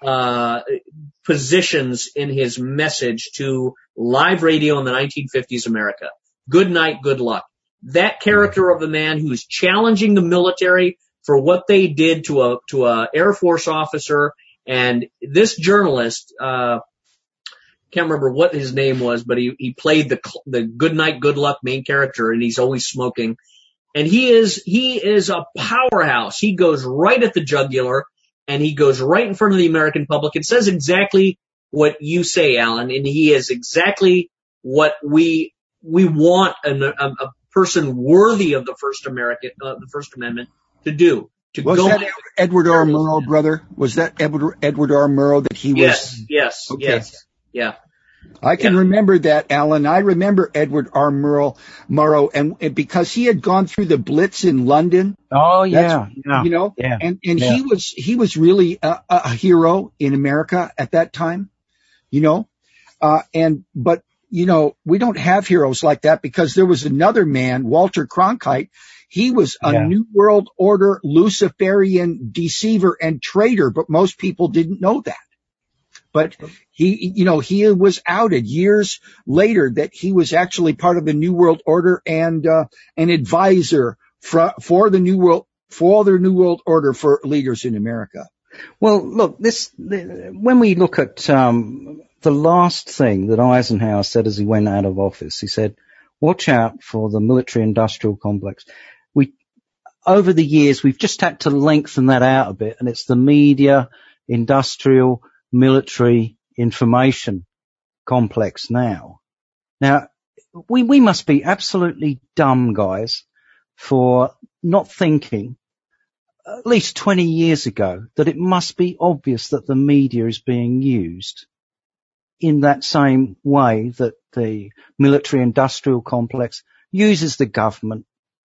uh positions in his message to live radio in the nineteen fifties America. Good night, good luck. That character of the man who's challenging the military for what they did to a to a Air Force officer. And this journalist, uh, can't remember what his name was, but he, he played the, the good night, good luck main character, and he's always smoking. And he is, he is a powerhouse. He goes right at the jugular, and he goes right in front of the American public and says exactly what you say, Alan, and he is exactly what we, we want a, a, a person worthy of the First American, uh, the First Amendment to do. To was go that Edward R. Murrow, brother? Was that Edward, Edward R. Murrow that he was? Yes, yes, okay. yes, yeah. I can yeah. remember that, Alan. I remember Edward R. Murrow, Murrow, and, and because he had gone through the Blitz in London. Oh yeah, yeah. You know, yeah. and and yeah. he was he was really a, a hero in America at that time. You know, uh, and but you know we don't have heroes like that because there was another man, Walter Cronkite. He was a yeah. New World Order Luciferian deceiver and traitor, but most people didn't know that. But he, you know, he was outed years later that he was actually part of the New World Order and uh, an advisor for, for the New World, for the New World Order for leaders in America. Well, look, this when we look at um, the last thing that Eisenhower said as he went out of office, he said, "Watch out for the military-industrial complex." We, over the years, we've just had to lengthen that out a bit, and it's the media, industrial, military information complex now. Now, we, we must be absolutely dumb, guys, for not thinking at least twenty years ago that it must be obvious that the media is being used in that same way that the military industrial complex uses the government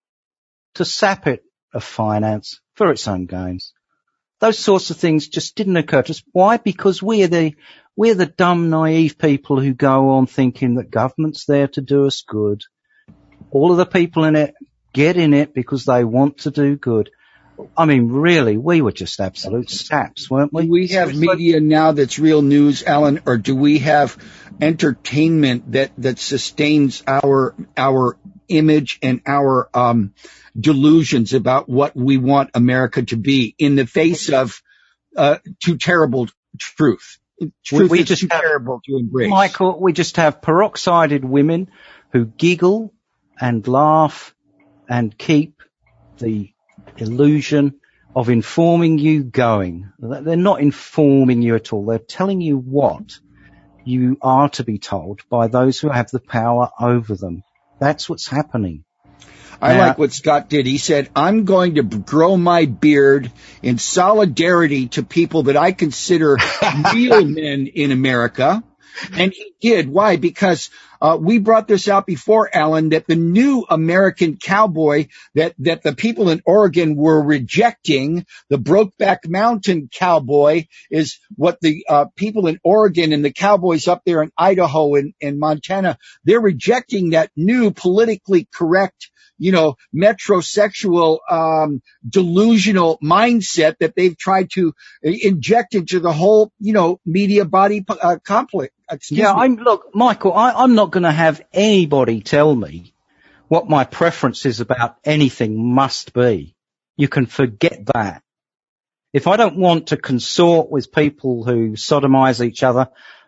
to sap it of finance for its own gains. Those sorts of things just didn't occur to us. Why? Because we're the, we're the dumb, naive people who go on thinking that government's there to do us good. All of the people in it get in it because they want to do good. I mean, really, we were just absolute saps, weren't we? Do we have media now that's real news, Alan, or do we have entertainment that, that sustains our, our image and our, um, delusions about what we want America to be in the face of, uh, too terrible truth? Truth we is just too have, terrible to embrace. Michael, we just have peroxided women who giggle and laugh and keep the illusion of informing you going. They're not informing you at all. They're telling you what you are to be told by those who have the power over them. That's what's happening. I now, like what Scott did. He said, I'm going to grow my beard in solidarity to people that I consider real men in America. And he did. Why? Because uh, we brought this out before, Alan, that the new American cowboy that, that the people in Oregon were rejecting, the Brokeback Mountain cowboy, is what the uh, people in Oregon and the cowboys up there in Idaho and, and Montana, they're rejecting that new politically correct, you know, metrosexual, um, delusional mindset that they've tried to inject into the whole, you know, media body uh, complex. Excuse yeah, me. I'm, look, Michael, I, I'm not going to have anybody tell me what my preferences about anything must be. You can forget that. If I don't want to consort with people who sodomize each other,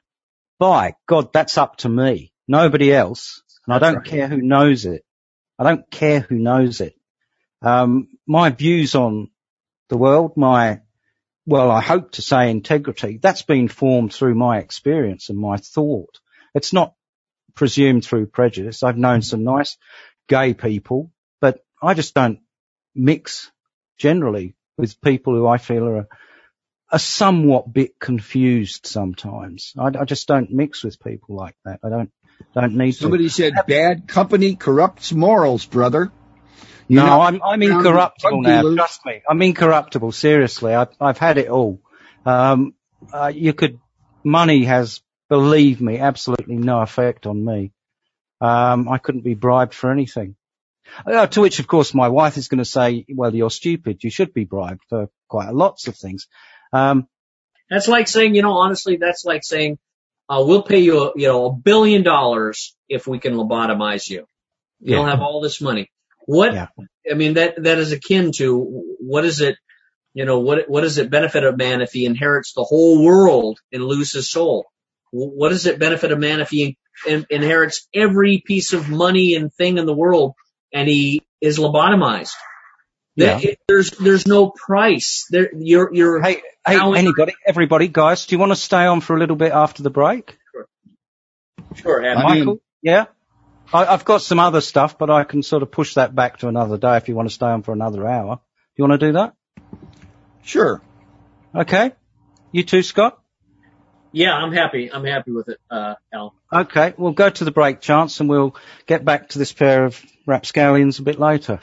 by God, that's up to me. Nobody else. And I don't right. care who knows it. I don't care who knows it. Um, my views on the world, my, well, I hope to say integrity, that's been formed through my experience and my thought. It's not presumed through prejudice. I've known some nice gay people, but I just don't mix generally with people who I feel are, are somewhat bit confused sometimes. I, I just don't mix with people like that. I don't. Don't need Somebody to. said bad company corrupts morals, brother. You no, know, I'm, I'm incorruptible now. Trust me. I'm incorruptible. Seriously. I've, I've had it all. Um, uh, you could, money has, believe me, absolutely no effect on me. Um, I couldn't be bribed for anything. Uh, to which, of course, my wife is going to say, well, you're stupid. You should be bribed for quite a lots of things. Um, that's like saying, you know, honestly, that's like saying, Uh, we'll pay you, a, you know, a billion dollars if we can lobotomize you. You'll yeah. have all this money. What, yeah. I mean, that, that is akin to what is it, you know, what, what does it benefit a man if he inherits the whole world and loses his soul? What does it benefit a man if he in, inherits every piece of money and thing in the world and he is lobotomized? Yeah. There, there's, there's no price. There, you're, you're. Hey, hey, anybody, everybody, guys, do you want to stay on for a little bit after the break? Sure. Sure, Adam. Michael, mean, yeah? I, I've got some other stuff, but I can sort of push that back to another day if you want to stay on for another hour. Do you want to do that? Sure. Okay. You too, Scott? Yeah, I'm happy. I'm happy with it, uh, Al. Okay, we'll go to the break, Chance, and we'll get back to this pair of rapscallions a bit later.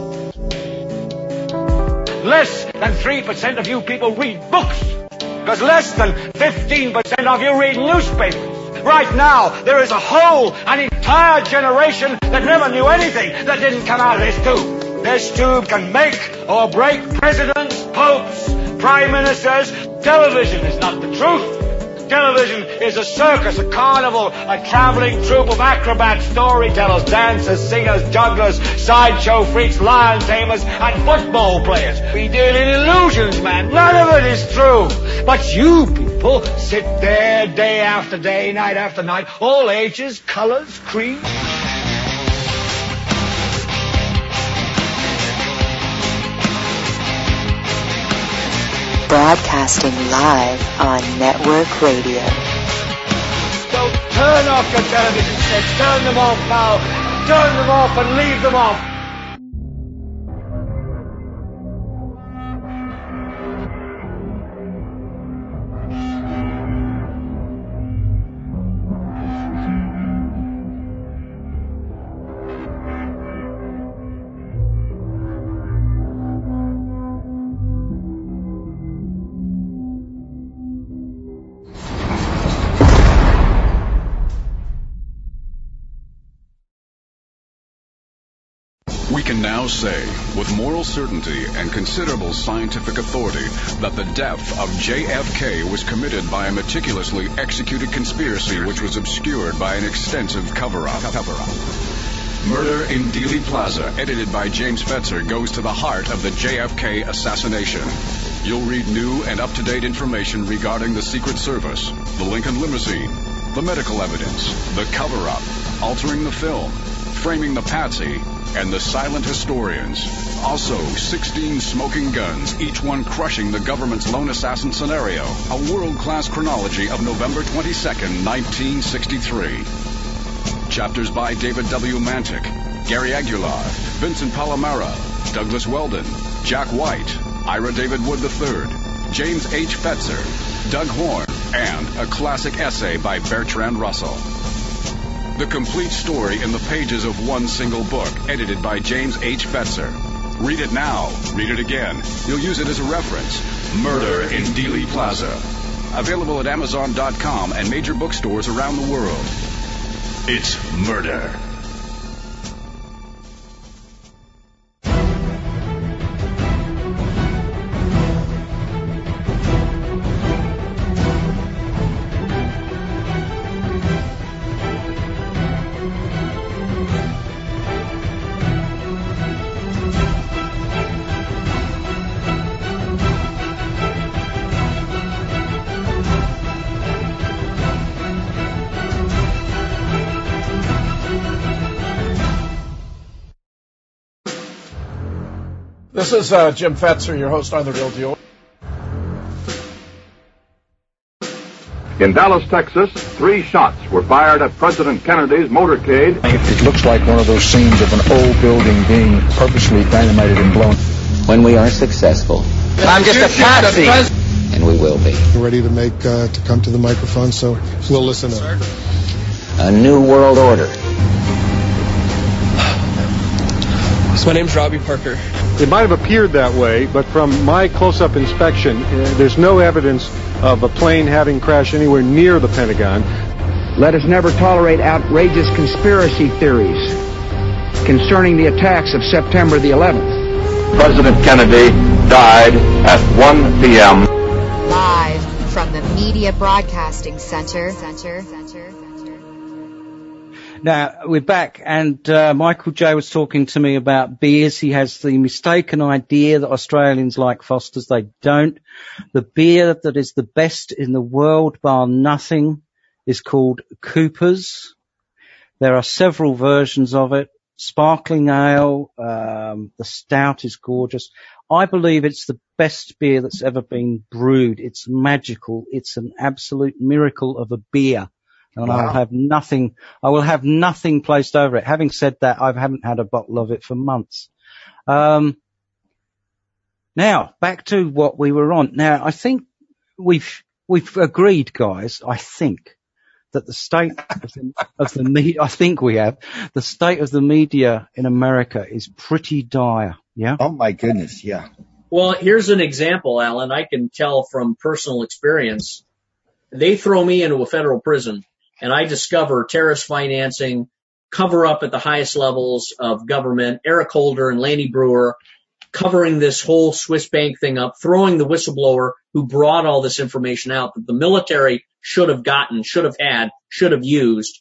Less than three percent of you people read books, because less than fifteen percent of you read newspapers. Right now, there is a whole, an entire generation that never knew anything that didn't come out of this tube. This tube can make or break presidents, popes, prime ministers. Television is not the truth. Television is a circus, a carnival, a traveling troupe of acrobats, storytellers, dancers, singers, jugglers, sideshow freaks, lion tamers, and football players. We deal in illusions, man. None of it is true. But you people sit there day after day, night after night, all ages, colors, creeds. Broadcasting live on Network Radio. Don't turn off your television sets. Turn them off now. Turn them off and leave them off. We can now say, with moral certainty and considerable scientific authority, that the death of J F K was committed by a meticulously executed conspiracy which was obscured by an extensive cover-up. Cover-up. Murder in Dealey Plaza, edited by James Fetzer, goes to the heart of the J F K assassination. You'll read new and up-to-date information regarding the Secret Service, the Lincoln limousine, the medical evidence, the cover-up, altering the film, framing the patsy, and the silent historians. Also, sixteen smoking guns, each one crushing the government's lone assassin scenario. A world-class chronology of November twenty-second, nineteen sixty-three. Chapters by David W. Mantic, Gary Aguilar, Vincent Palomero, Douglas Weldon, Jack White, Ira David Wood the third, James H. Fetzer, Doug Horn, and a classic essay by Bertrand Russell. The complete story in the pages of one single book, edited by James H. Fetzer. Read it now. Read it again. You'll use it as a reference. Murder in Dealey Plaza. Available at Amazon dot com and major bookstores around the world. It's murder. This is uh, Jim Fetzer, your host on The Real Deal. In Dallas, Texas, three shots were fired at President Kennedy's motorcade. It looks like one of those scenes of an old building being purposely dynamited and blown. When we are successful, I'm just a patsy. and we will be. We're ready to make uh, to come to the microphone, so we'll listen up. A new world order. So my name's Robbie Parker. It might have appeared that way, but from my close-up inspection, uh, there's no evidence of a plane having crashed anywhere near the Pentagon. Let us never tolerate outrageous conspiracy theories concerning the attacks of September the eleventh. President Kennedy died at one p.m. Live from the Media Broadcasting Center. Center. Center. Now, we're back, and uh, Michael J. was talking to me about beers. He has the mistaken idea that Australians like Foster's. They don't. The beer that is the best in the world, bar nothing, is called Cooper's. There are several versions of it. Sparkling ale, um, the stout is gorgeous. I believe it's the best beer that's ever been brewed. It's magical. It's an absolute miracle of a beer. And wow. I'll have nothing, I will have nothing placed over it. Having said that, I haven't had a bottle of it for months. Um, now, back to what we were on. Now, I think we've, we've agreed, guys, I think, that the state of the, of the media, I think we have, the state of the media in America is pretty dire. Yeah? Oh my goodness, yeah. Well, here's an example, Alan. I can tell from personal experience. They throw me into a federal prison, and I discover terrorist financing, cover up at the highest levels of government, Eric Holder and Laney Brewer covering this whole Swiss bank thing up, throwing the whistleblower who brought all this information out that the military should have gotten, should have had, should have used.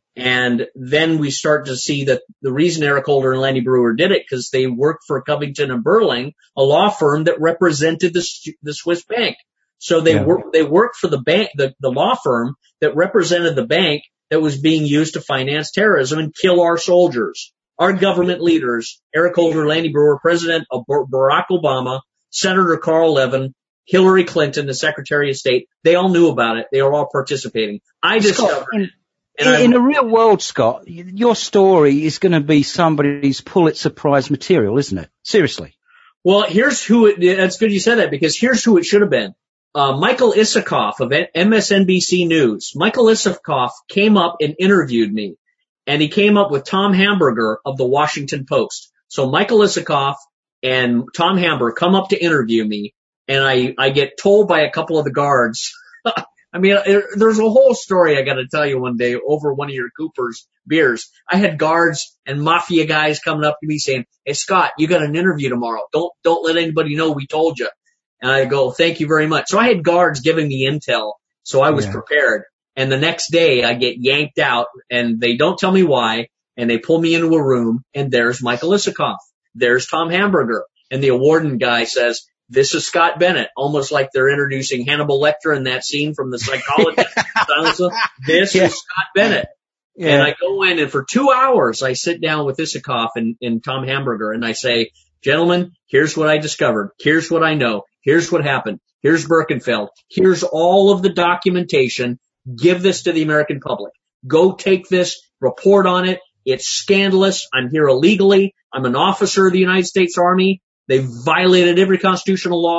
And then we start to see that the reason Eric Holder and Laney Brewer did it, because they worked for Covington and Burling, a law firm that represented the, the Swiss bank. So they yeah. work, they worked for the bank, the, the law firm that represented the bank that was being used to finance terrorism and kill our soldiers. Our government leaders, Eric Holder, Laney Brewer, President Barack Obama, Senator Carl Levin, Hillary Clinton, the Secretary of State, they all knew about it. They were all participating. I discovered it. In, in a real world, Scott, your story is going to be somebody's Pulitzer Prize material, isn't it? Seriously. Well, here's who it, that's good you said that, because here's who it should have been. Uh, Michael Isikoff of M S N B C News. Michael Isikoff came up and interviewed me, and he came up with Tom Hamburger of the Washington Post. So Michael Isikoff and Tom Hamburger come up to interview me, and I, I get told by a couple of the guards, I mean, it, there's a whole story I got to tell you one day over one of your Cooper's beers. I had guards and mafia guys coming up to me saying, "Hey, Scott, you got an interview tomorrow. Don't, don't let anybody know we told you." And I go, "Thank you very much." So I had guards giving me intel, so I was yeah. prepared. And the next day I get yanked out, and they don't tell me why, and they pull me into a room, and there's Michael Isikoff. There's Tom Hamburger. And the warden guy says, "This is Scott Bennett," almost like they're introducing Hannibal Lecter in that scene from The Psychologist. This yeah. is Scott Bennett. Yeah. And I go in, and for two hours I sit down with Isikoff and, and Tom Hamburger, and I say, "Gentlemen, here's what I discovered. Here's what I know. Here's what happened. Here's Birkenfeld. Here's all of the documentation. Give this to the American public. Go take this, report on it. It's scandalous. I'm here illegally. I'm an officer of the United States Army. They've violated every constitutional law.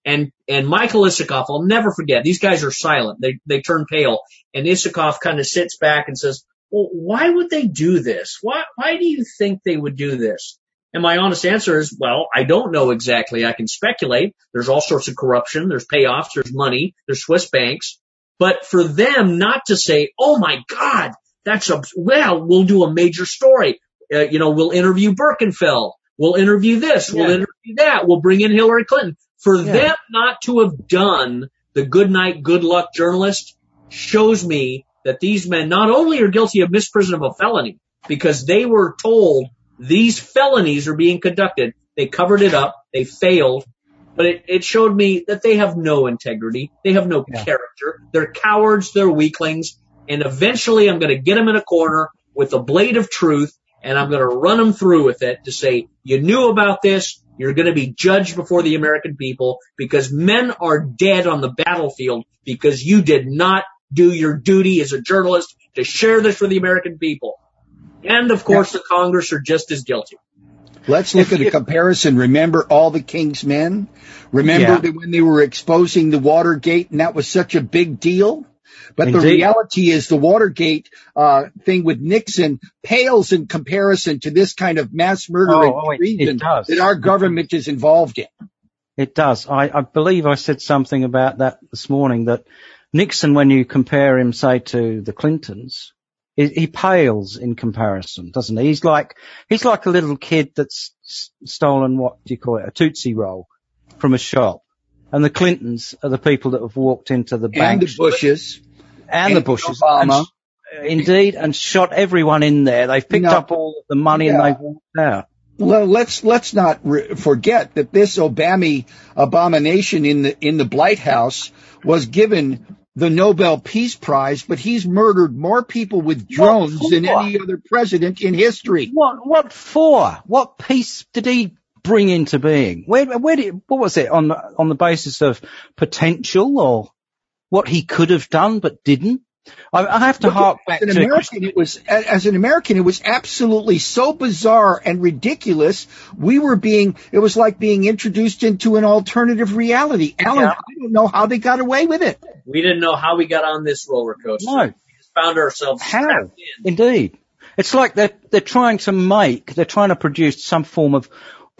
And, and Michael Isikoff, I'll never forget, these guys are silent. They, they turn pale. And Isikoff kind of sits back and says, well, why would they do this? Why, why do you think they would do this? And my honest answer is, well, I don't know exactly. I can speculate. There's all sorts of corruption. There's payoffs. There's money. There's Swiss banks. But for them not to say, oh my God, that's a, well, we'll do a major story. Uh, you know, we'll interview Birkenfeld. We'll interview this. We'll yeah. interview that. We'll bring in Hillary Clinton. For yeah. them not to have done the good night, good luck journalist shows me that these men not only are guilty of misprision of a felony because they were told these felonies are being conducted. They covered it up. They failed. But it, it showed me that they have no integrity. They have no yeah. character. They're cowards. They're weaklings. And eventually I'm going to get them in a corner with a blade of truth, and I'm going to run them through with it to say, you knew about this. You're going to be judged before the American people because men are dead on the battlefield because you did not do your duty as a journalist to share this with the American people. And, of course, yeah. the Congress are just as guilty. Let's look if, at a if, comparison. Remember all the King's Men? Remember yeah. that when they were exposing the Watergate, and that was such a big deal? But Indeed. The reality is the Watergate uh thing with Nixon pales in comparison to this kind of mass murder oh, oh, treason that our government is involved in. It does. I, I believe I said something about that this morning, that Nixon, when you compare him, say, to the Clintons, he, he pales in comparison, doesn't he? He's like, he's like a little kid that's stolen, what do you call it, a Tootsie Roll from a shop. And the Clintons are the people that have walked into the bank. And the Bushes. And, and the Bushes. Obama. And, indeed, and shot everyone in there. They've picked no, up all the money yeah. and they've walked out. Well, let's let's not re- forget that this Obama abomination in the in the Blight House was given the Nobel Peace Prize, but he's murdered more people with drones than any other president in history. What what for? What peace did he bring into being? Where where did what was it on on the basis of potential or what he could have done but didn't? I, I have to Look, hark back as an to American. It was as an American, it was absolutely so bizarre and ridiculous. We were being, it was like being introduced into an alternative reality. Alan, yeah. I don't know how they got away with it. We didn't know how we got on this roller coaster. No, we just found ourselves how in. Indeed, it's like they're they're trying to make, they're trying to produce some form of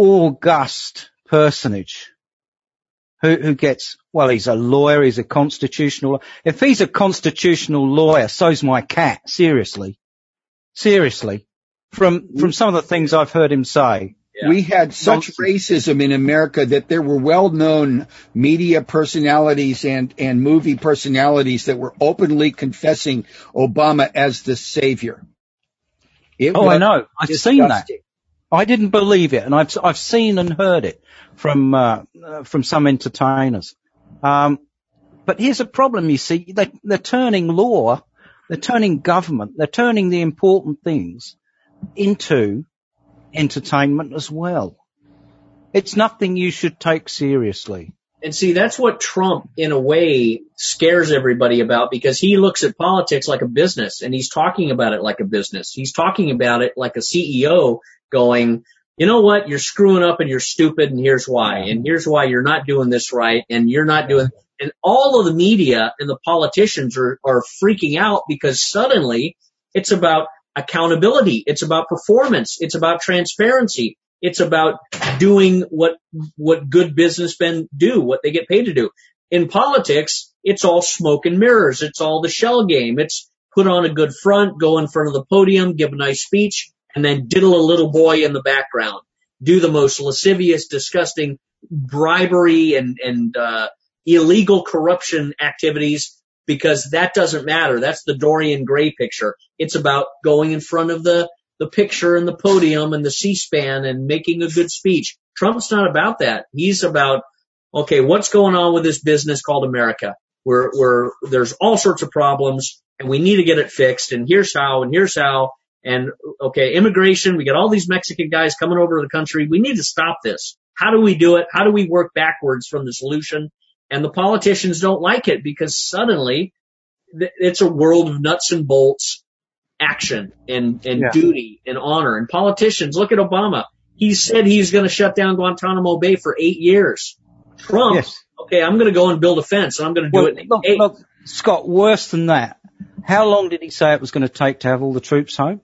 august personage. Who, who gets, well, he's a lawyer, he's a constitutional, if he's a constitutional lawyer, so's my cat, seriously. Seriously. From, from some of the things I've heard him say. Yeah. We had such racism in America that there were well-known media personalities and, and movie personalities that were openly confessing Obama as the savior. It oh, I know. I've disgusting. seen that. I didn't believe it, and I've I've seen and heard it from uh, uh, from some entertainers. Um, but here's a problem, you see. They, they're turning law, they're turning government, they're turning the important things into entertainment as well. It's nothing you should take seriously. And see, that's what Trump, in a way, scares everybody about, because he looks at politics like a business, and he's talking about it like a business. He's talking about it like a C E O going, you know what, you're screwing up and you're stupid, and here's why. And here's why you're not doing this right, and you're not doing, and all of the media and the politicians are, are freaking out because suddenly it's about accountability. It's about performance. It's about transparency. It's about doing what, what good businessmen do, what they get paid to do. In politics, it's all smoke and mirrors. It's all the shell game. It's put on a good front, go in front of the podium, give a nice speech, and then diddle a little boy in the background. Do the most lascivious, disgusting bribery and, and, uh, illegal corruption activities, because that doesn't matter. That's the Dorian Gray picture. It's about going in front of the, the picture and the podium and the C-SPAN and making a good speech. Trump's not about that. He's about, okay, what's going on with this business called America? Where, where there's all sorts of problems and we need to get it fixed, and here's how, and here's how. And, okay, immigration, we got all these Mexican guys coming over to the country. We need to stop this. How do we do it? How do we work backwards from the solution? And the politicians don't like it because suddenly it's a world of nuts and bolts action and, and yeah. duty and honor. And politicians, look at Obama. He said he's going to shut down Guantanamo Bay for eight years. Trump, yes. okay, I'm going to go and build a fence, and I'm going to do well, it in look, eight. look, Scott, worse than that. How long did he say it was going to take to have all the troops home?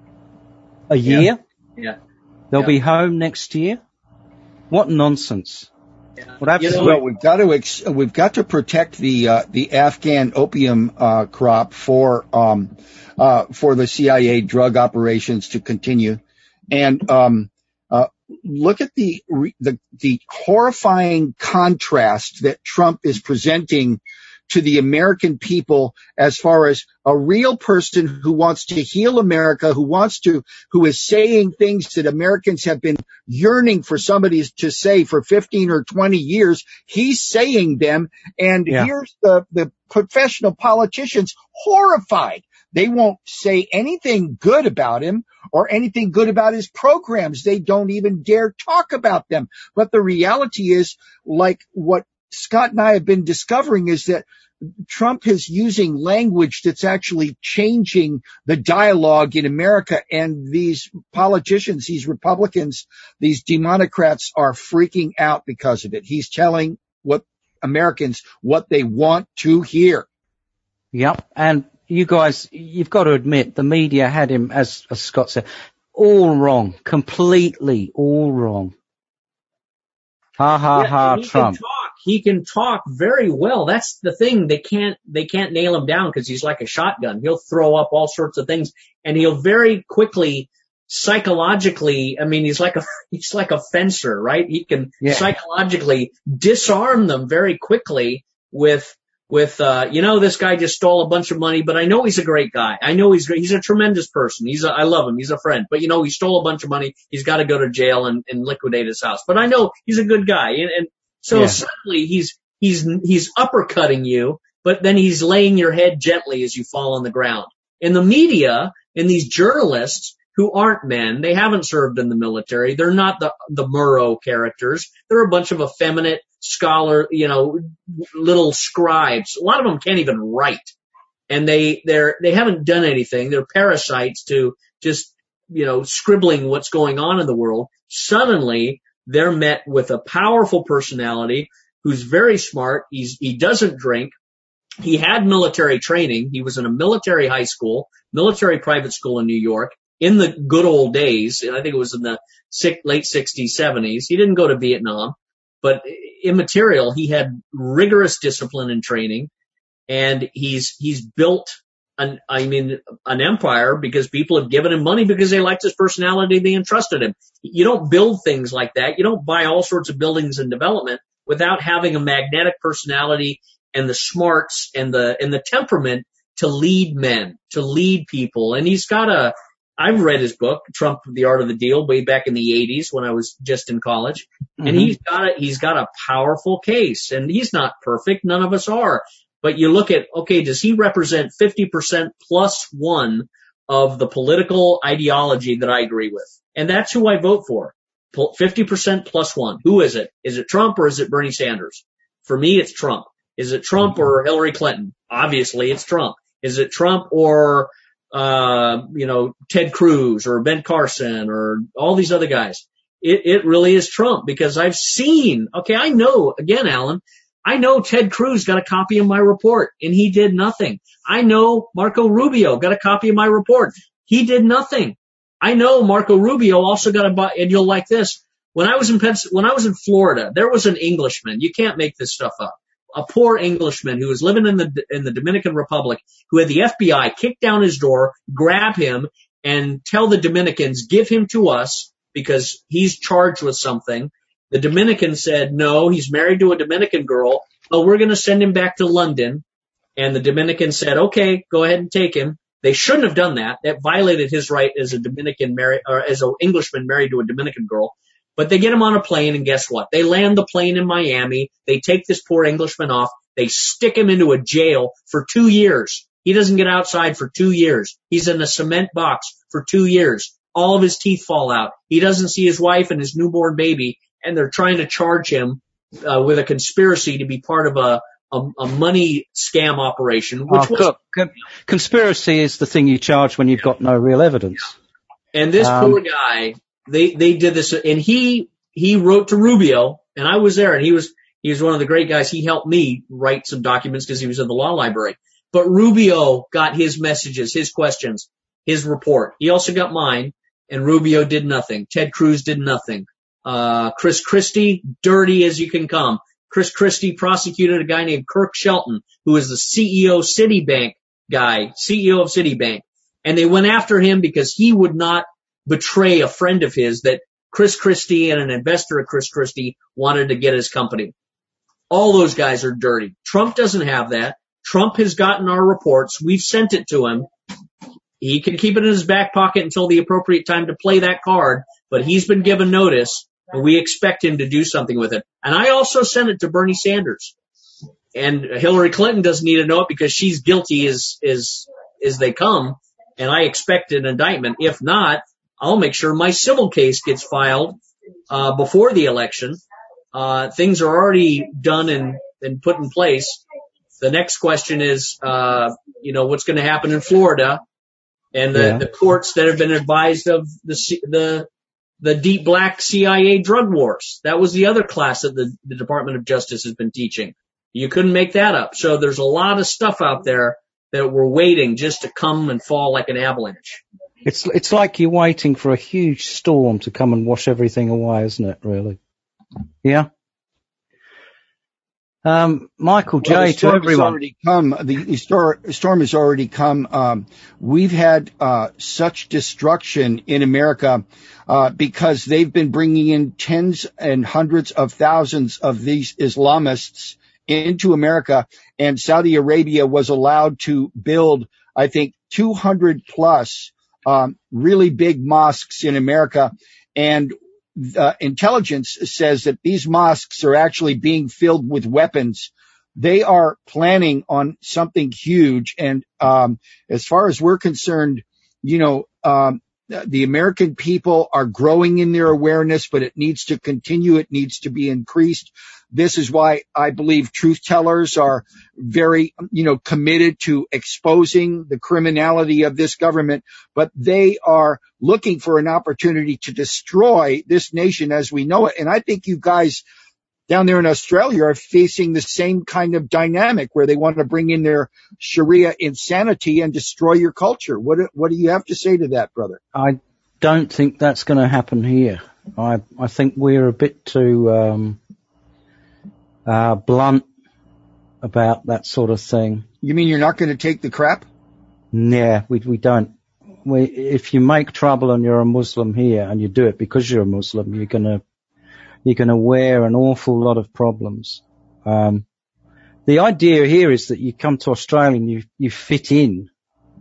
A year? Yeah. yeah. They'll yeah. be home next year? What nonsense. Yeah. What absolutely. Well, we've got to ex- we've got to protect the uh, the Afghan opium uh, crop for um uh for the C I A drug operations to continue, and um uh look at the the the horrifying contrast that Trump is presenting to the American people as far as a real person who wants to heal America, who wants to, who is saying things that Americans have been yearning for somebody to say for fifteen or twenty years. He's saying them, and yeah. here's the, the professional politicians horrified. They won't say anything good about him or anything good about his programs. They don't even dare talk about them. But the reality is, like what Scott and I have been discovering, is that Trump is using language that's actually changing the dialogue in America, and these politicians, these Republicans, these Democrats are freaking out because of it. He's telling what Americans what they want to hear. Yep, and you guys, you've got to admit, the media had him, as, as Scott said, all wrong, completely all wrong. Ha ha yeah, ha, he Trump. Can talk. He can talk very well. That's the thing. They can't, they can't nail him down because he's like a shotgun. He'll throw up all sorts of things, and he'll very quickly, psychologically, I mean, he's like a, he's like a fencer, right? He can yeah. psychologically disarm them very quickly with, with, uh, you know, this guy just stole a bunch of money, but I know he's a great guy. I know he's great. He's a tremendous person. He's a, I love him. He's a friend, but you know, he stole a bunch of money. He's got to go to jail and, and liquidate his house, but I know he's a good guy. And, and so yeah. suddenly he's, he's, he's uppercutting you, but then he's laying your head gently as you fall on the ground. In the media, and these journalists who aren't men, they haven't served in the military. They're not the, the Murrow characters. They're a bunch of effeminate scholar, you know, little scribes. A lot of them can't even write. And they, they're, they haven't done anything. They're parasites to just, you know, scribbling what's going on in the world. Suddenly, they're met with a powerful personality who's very smart. He's, he doesn't drink. He had military training. He was in a military high school, military private school in New York in the good old days. And I think it was in the late sixties, seventies. He didn't go to Vietnam, but immaterial. He had rigorous discipline and training, and he's, he's built an, I mean, an empire because people have given him money because they liked his personality. They entrusted him. You don't build things like that. You don't buy all sorts of buildings and development without having a magnetic personality and the smarts and the, and the temperament to lead men, to lead people. And he's got a, I've read his book, Trump, The Art of the Deal, way back in the eighties when I was just in college. Mm-hmm. And he's got a, he's got a powerful case, and he's not perfect. None of us are. But you look at, okay, does he represent fifty percent plus one of the political ideology that I agree with? And that's who I vote for. fifty percent plus one. Who is it? Is it Trump or is it Bernie Sanders? For me, it's Trump. Is it Trump or Hillary Clinton? Obviously, it's Trump. Is it Trump or, uh, you know, Ted Cruz or Ben Carson or all these other guys? It, it really is Trump, because I've seen, okay, I know, again, Alan, I know Ted Cruz got a copy of my report and he did nothing. I know Marco Rubio got a copy of my report. He did nothing. I know Marco Rubio also got a, and you'll like this. When I was in Pens- when I was in Florida, there was an Englishman. You can't make this stuff up. A poor Englishman who was living in the, in the Dominican Republic, who had the F B I kick down his door, grab him, and tell the Dominicans, give him to us because he's charged with something. The Dominican said, no, he's married to a Dominican girl. Well, we're going to send him back to London. And the Dominican said, okay, go ahead and take him. They shouldn't have done that. That violated his right as a Dominican married, or as an Englishman married to a Dominican girl. But they get him on a plane, and guess what? They land the plane in Miami. They take this poor Englishman off. They stick him into a jail for two years. He doesn't get outside for two years. He's in a cement box for two years. All of his teeth fall out. He doesn't see his wife and his newborn baby, and they're trying to charge him uh, with a conspiracy to be part of a, a, a money scam operation. Which oh, was, look, con- conspiracy is the thing you charge when you've got no real evidence. And this um, poor guy, they they did this, and he he wrote to Rubio, and I was there, and he was he He was one of the great guys. He helped me write some documents because he was in the law library. But Rubio got his messages, his questions, his report. He also got mine, and Rubio did nothing. Ted Cruz did nothing. Uh, Chris Christie, dirty as you can come. Chris Christie prosecuted a guy named Kirk Shelton, who is the C E O Citibank guy, C E O of Citibank. And they went after him because he would not betray a friend of his that Chris Christie and an investor of Chris Christie wanted to get his company. All those guys are dirty. Trump doesn't have that. Trump has gotten our reports. We've sent it to him. He can keep it in his back pocket until the appropriate time to play that card, but he's been given notice, and we expect him to do something with it. And I also sent it to Bernie Sanders. And Hillary Clinton doesn't need to know it because she's guilty as, as, as they come, and I expect an indictment. If not, I'll make sure my civil case gets filed uh before the election. Uh things are already done and, and put in place. The next question is, uh, you know, what's going to happen in Florida and the, yeah. the courts that have been advised of the, the, the deep black C I A drug wars. That was the other class that the, the Department of Justice has been teaching. You couldn't make that up. So there's a lot of stuff out there that we're waiting just to come and fall like an avalanche. It's, it's like you're waiting for a huge storm to come and wash everything away, isn't it, really? Yeah. Um, Michael J. Well, the storm to everyone. Has already come. The storm, storm has already come. Um, we've had uh, such destruction in America uh, because they've been bringing in tens and hundreds of thousands of these Islamists into America, and Saudi Arabia was allowed to build, I think, two hundred plus um, really big mosques in America, and Uh, intelligence says that these mosques are actually being filled with weapons. They are planning on something huge. And um, as far as we're concerned, you know, um, the American people are growing in their awareness, but it needs to continue. It needs to be increased. This is why I believe truth tellers are very, you know, committed to exposing the criminality of this government, but they are looking for an opportunity to destroy this nation as we know it. And I think you guys down there in Australia are facing the same kind of dynamic where they want to bring in their Sharia insanity and destroy your culture. What, what do you have to say to that, brother? I don't think that's going to happen here. I, I think we're a bit too, um, uh, blunt about that sort of thing. You mean you're not going to take the crap? Nah, we, we don't. We, if you make trouble and you're a Muslim here and you do it because you're a Muslim, you're going to, you're going to wear an awful lot of problems. Um, the idea here is that you come to Australia and you, you fit in.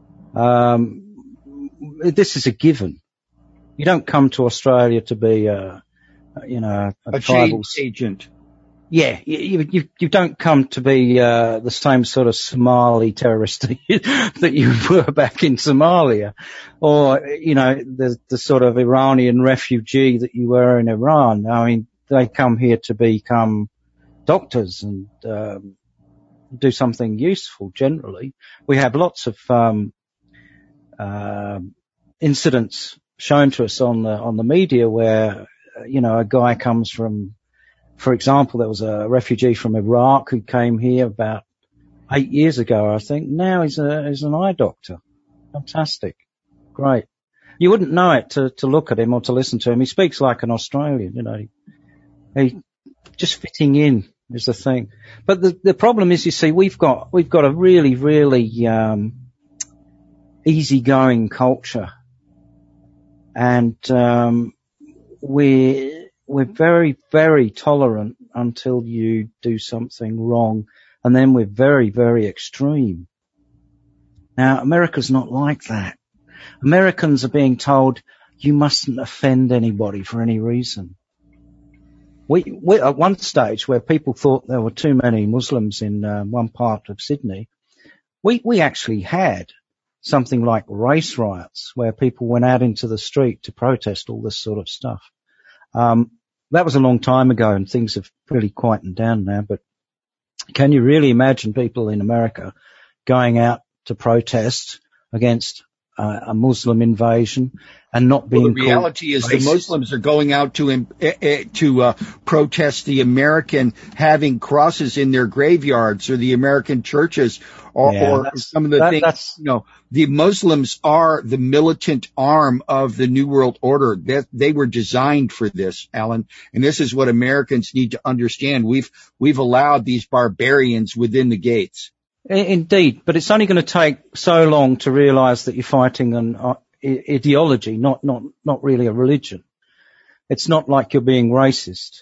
Um, this is a given. You don't come to Australia to be a, you know, a, a tribal change agent. Yeah, you, you, you don't come to be, uh, the same sort of Somali terrorist that you were back in Somalia, or, you know, the, the sort of Iranian refugee that you were in Iran. I mean, they come here to become doctors and, um, do something useful generally. We have lots of, um, uh, incidents shown to us on the, on the media where, you know, a guy comes from, for example, there was a refugee from Iraq who came here about eight years ago, I think. Now he's a, he's an eye doctor. Fantastic. Great. You wouldn't know it to, to look at him or to listen to him. He speaks like an Australian, you know. He, he just fitting in is the thing. But the, the problem is, you see, we've got, we've got a really, really, um, easygoing culture. And, um, we're, We're very, very tolerant until you do something wrong, and then we're very, very extreme. Now, America's not like that. Americans are being told you mustn't offend anybody for any reason. We, we at one stage where people thought there were too many Muslims in uh, one part of Sydney, we, we actually had something like race riots where people went out into the street to protest all this sort of stuff. Um, that was a long time ago and things have really quietened down now, but can you really imagine people in America going out to protest against uh, a Muslim invasion and not being well, the reality is the Muslims are going out to uh, uh, to uh, protest the American having crosses in their graveyards or the American churches or, yeah, or some of the that, things. That's, you know, the Muslims are the militant arm of the New World Order. That they were designed for this, Alan, and this is what Americans need to understand. We've we've allowed these barbarians within the gates. Indeed, but it's only going to take so long to realise that you're fighting an uh, ideology, not not not really a religion. It's not like you're being racist.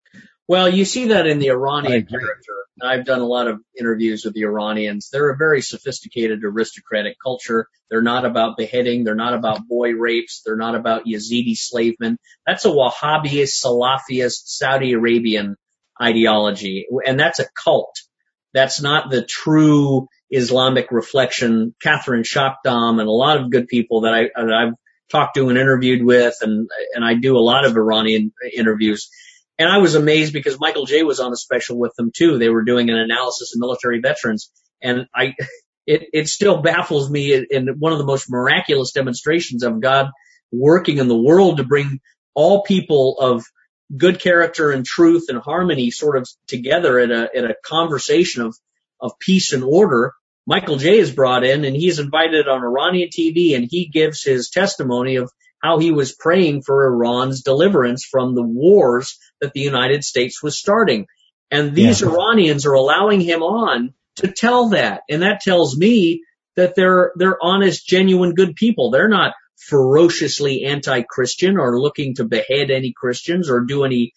Well, you see that in the Iranian character. I've done a lot of interviews with the Iranians. They're a very sophisticated, aristocratic culture. They're not about beheading. They're not about boy rapes. They're not about Yazidi slavemen. That's a Wahhabist, Salafist, Saudi Arabian ideology, and that's a cult. That's not the true Islamic reflection. Catherine Shakdam and a lot of good people that, I, that I've talked to and interviewed with, and, and I do a lot of Iranian interviews. And I was amazed because Michael J. was on a special with them too. They were doing an analysis of military veterans, and I, it, it still baffles me in one of the most miraculous demonstrations of God working in the world to bring all people of good character and truth and harmony sort of together at a, at a conversation of, of peace and order. Michael J. is brought in and he's invited on Iranian T V, and he gives his testimony of how he was praying for Iran's deliverance from the wars that the United States was starting. And these yeah. Iranians are allowing him on to tell that. And that tells me that they're, they're honest, genuine, good people. They're not ferociously anti-Christian or looking to behead any Christians or do any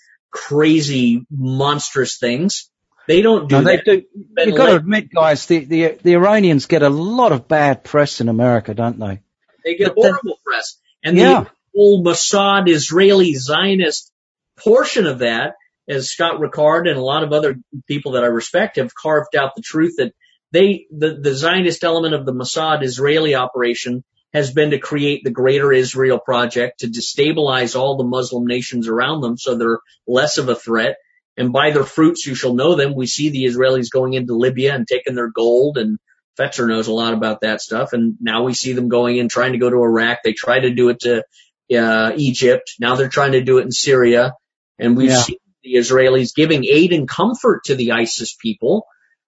crazy, monstrous things. They don't do no, that. They do. You've got to admit, guys, the, the, the Iranians get a lot of bad press in America, don't they? They get but horrible the, press. And yeah. the whole Mossad Israeli Zionist portion of that, as Scott Ricard and a lot of other people that I respect have carved out the truth that they, the, the Zionist element of the Mossad Israeli operation has been to create the Greater Israel Project to destabilize all the Muslim nations around them so they're less of a threat. And by their fruits you shall know them. We see the Israelis going into Libya and taking their gold, and Fetzer knows a lot about that stuff. And now we see them going in, trying to go to Iraq. They tried to do it to uh, Egypt. Now they're trying to do it in Syria. And we've yeah. seen the Israelis giving aid and comfort to the ISIS people.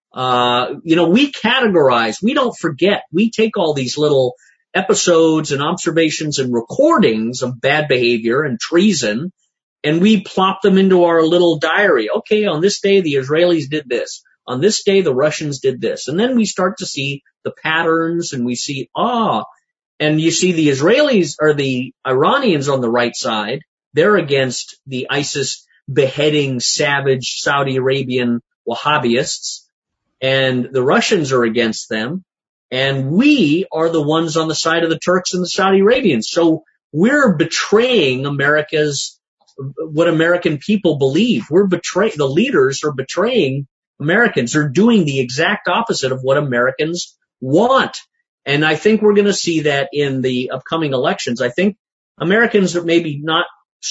Uh, you know, we categorize, we don't forget. We take all these little episodes and observations and recordings of bad behavior and treason, and we plop them into our little diary. Okay, on this day the Israelis did this. On this day the Russians did this. And then we start to see the patterns, and we see, ah, and you see the Israelis or the Iranians on the right side. They're against the ISIS beheading savage Saudi Arabian Wahhabists, and the Russians are against them. And we are the ones on the side of the Turks and the Saudi Arabians. So we're betraying America's, what American people believe. We're betraying, the leaders are betraying Americans. They're doing the exact opposite of what Americans want. And I think we're going to see that in the upcoming elections. I think Americans are maybe not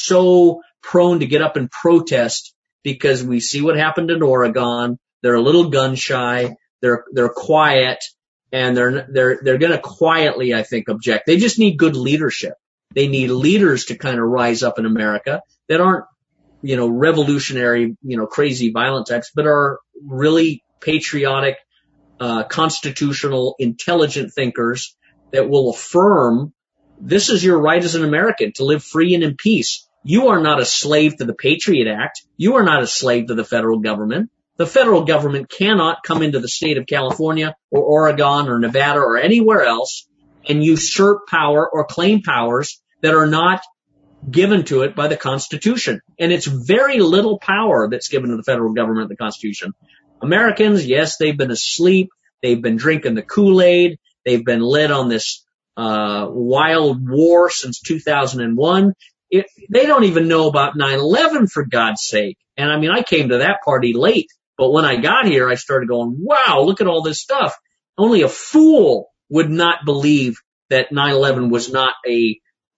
so prone to get up and protest because we see what happened in Oregon. They're a little gun shy. They're, they're quiet. And they're, they're, they're going to quietly, I think, object. They just need good leadership. They need leaders to kind of rise up in America that aren't, you know, revolutionary, you know, crazy violent types, but are really patriotic, uh, constitutional, intelligent thinkers that will affirm this is your right as an American to live free and in peace. You are not a slave to the Patriot Act. You are not a slave to the federal government. The federal government cannot come into the state of California or Oregon or Nevada or anywhere else and usurp power or claim powers that are not given to it by the Constitution. And it's very little power that's given to the federal government in the Constitution. Americans, yes, they've been asleep. They've been drinking the Kool-Aid. They've been led on this uh wild war since two thousand one. It, they don't even know about nine eleven, for God's sake. And I mean, I came to that party late. But when I got here, I started going, wow, look at all this stuff. Only a fool would not believe that nine eleven was not a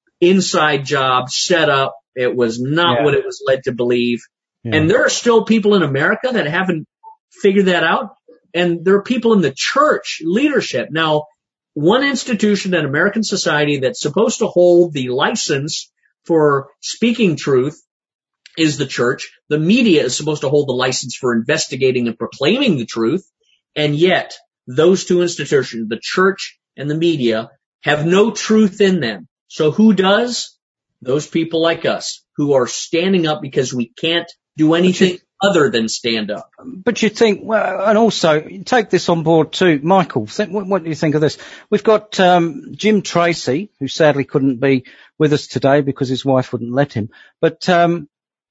inside job set up. It was not yeah. what it was led to believe. Yeah. And there are still people in America that haven't figured that out. And there are people in the church leadership. Now, one institution in American society that's supposed to hold the license for speaking truth is the church. The media is supposed to hold the license for investigating and proclaiming the truth. And yet, those two institutions, the church and the media, have no truth in them. So who does? Those people like us who are standing up because we can't do anything other than stand up. But you think, well, and also take this on board too, Michael. Think, what, what do you think of this? We've got um, Jim Tracy, who sadly couldn't be with us today because his wife wouldn't let him. But um,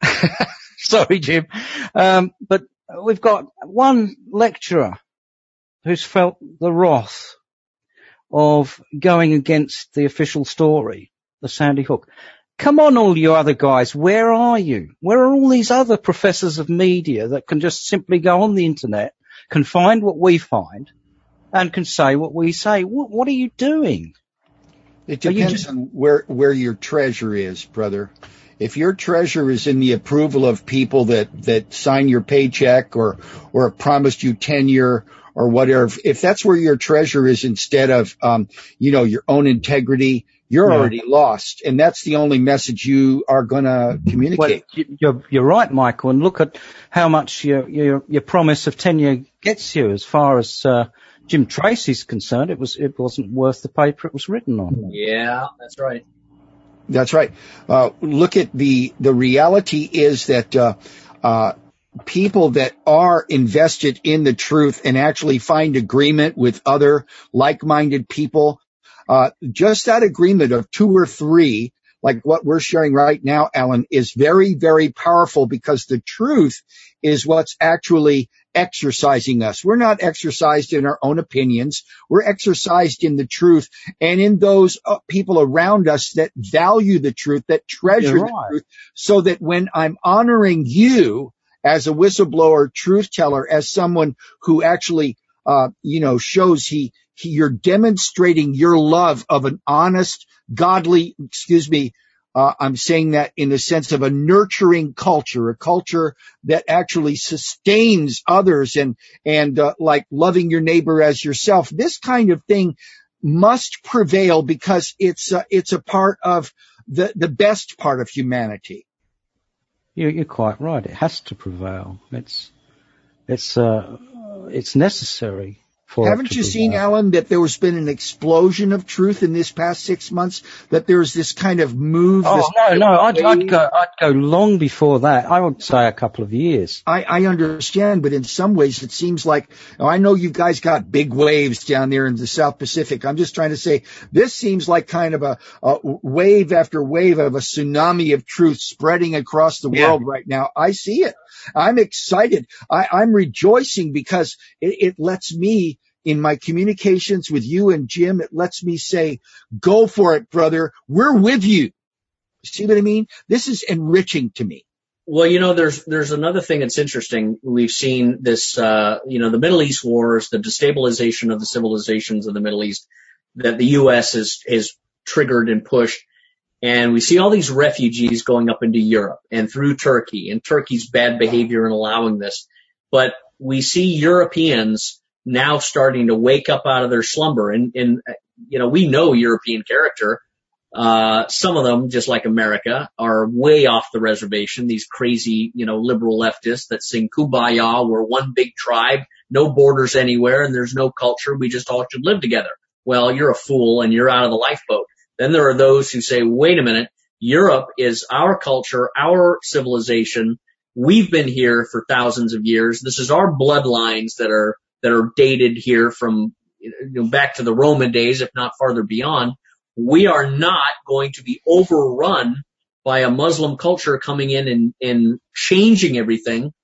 sorry, Jim. Um, but we've got one lecturer who's felt the wrath of going against the official story, the Sandy Hook. Come on, all you other guys, where are you? Where are all these other professors of media that can just simply go on the internet, can find what we find, and can say what we say? What, what are you doing? It depends just... on where, where your treasure is, brother. If your treasure is in the approval of people that, that sign your paycheck or, or promised you tenure or whatever, if that's where your treasure is instead of, um, you know, your own integrity, you're yeah. already lost. And that's the only message you are going to communicate. Well, you're, you're right, Michael. And look at how much your, your, your promise of tenure gets you. As far as, uh, Jim Tracy's concerned, it was, it wasn't worth the paper it was written on. Yeah, that's right. That's right. Uh, look at the, the reality is that, uh, uh, people that are invested in the truth and actually find agreement with other like-minded people, uh, just that agreement of two or three, like what we're sharing right now, Alan, is very, very powerful because the truth is what's actually exercising us. We're not exercised in our own opinions. We're exercised in the truth and in those uh, people around us that value the truth, that treasure You're the right. truth, so that when I'm honoring you as a whistleblower, truth teller, as someone who actually, uh, you know, shows he, he, you're demonstrating your love of an honest, godly, excuse me, uh, I'm saying that in the sense of a nurturing culture, a culture that actually sustains others and, and, uh, like loving your neighbor as yourself. This kind of thing must prevail because it's, uh, it's a part of the, the best part of humanity. You're quite right. It has to prevail. It's, it's, uh, it's necessary for. Haven't you seen, Alan, that there has been an explosion of truth in this past six months? That there's this kind of move. Oh this no, no, I'd, I'd go, I'd go long before that. I would say a couple of years. I, I understand, but in some ways it seems like, oh, I know you guys got big waves down there in the South Pacific. I'm just trying to say this seems like kind of a, a wave after wave of a tsunami of truth spreading across the Yeah. world right now. I see it. I'm excited. I, I'm rejoicing because it, it lets me, in my communications with you and Jim, it lets me say, go for it, brother. We're with you. See what I mean? This is enriching to me. Well, you know, there's there's another thing that's interesting. We've seen this, uh, you know, the Middle East wars, the destabilization of the civilizations of the Middle East that the U S has, has triggered and pushed. And we see all these refugees going up into Europe and through Turkey and Turkey's bad behavior in allowing this. But we see Europeans now starting to wake up out of their slumber. And, and you know, we know European character. Uh, some of them, just like America, are way off the reservation. These crazy, you know, liberal leftists that sing Kumbaya, we're one big tribe, no borders anywhere, and there's no culture. We just all should live together. Well, you're a fool and you're out of the lifeboat. Then there are those who say, wait a minute, Europe is our culture, our civilization. We've been here for thousands of years. This is our bloodlines that are that are dated here from, you know, back to the Roman days, if not farther beyond. We are not going to be overrun by a Muslim culture coming in and, and changing everything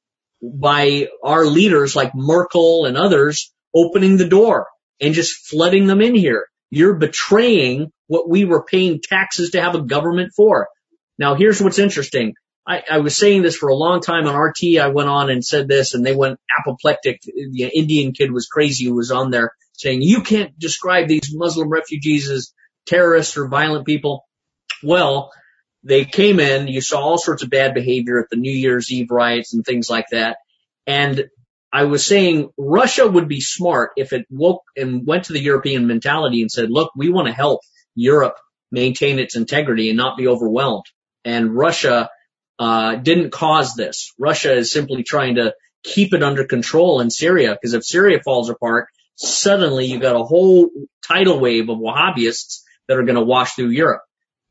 by our leaders like Merkel and others opening the door and just flooding them in here. You're betraying what we were paying taxes to have a government for. Now, here's what's interesting. I, I was saying this for a long time on R T. I went on and said this, and they went apoplectic. The Indian kid was crazy who was on there saying, you can't describe these Muslim refugees as terrorists or violent people. Well, they came in. You saw all sorts of bad behavior at the New Year's Eve riots and things like that. And I was saying Russia would be smart if it woke and went to the European mentality and said, look, we want to help Europe maintain its integrity and not be overwhelmed. And Russia uh didn't cause this. Russia is simply trying to keep it under control in Syria, because if Syria falls apart, suddenly you've got a whole tidal wave of Wahhabists that are going to wash through Europe.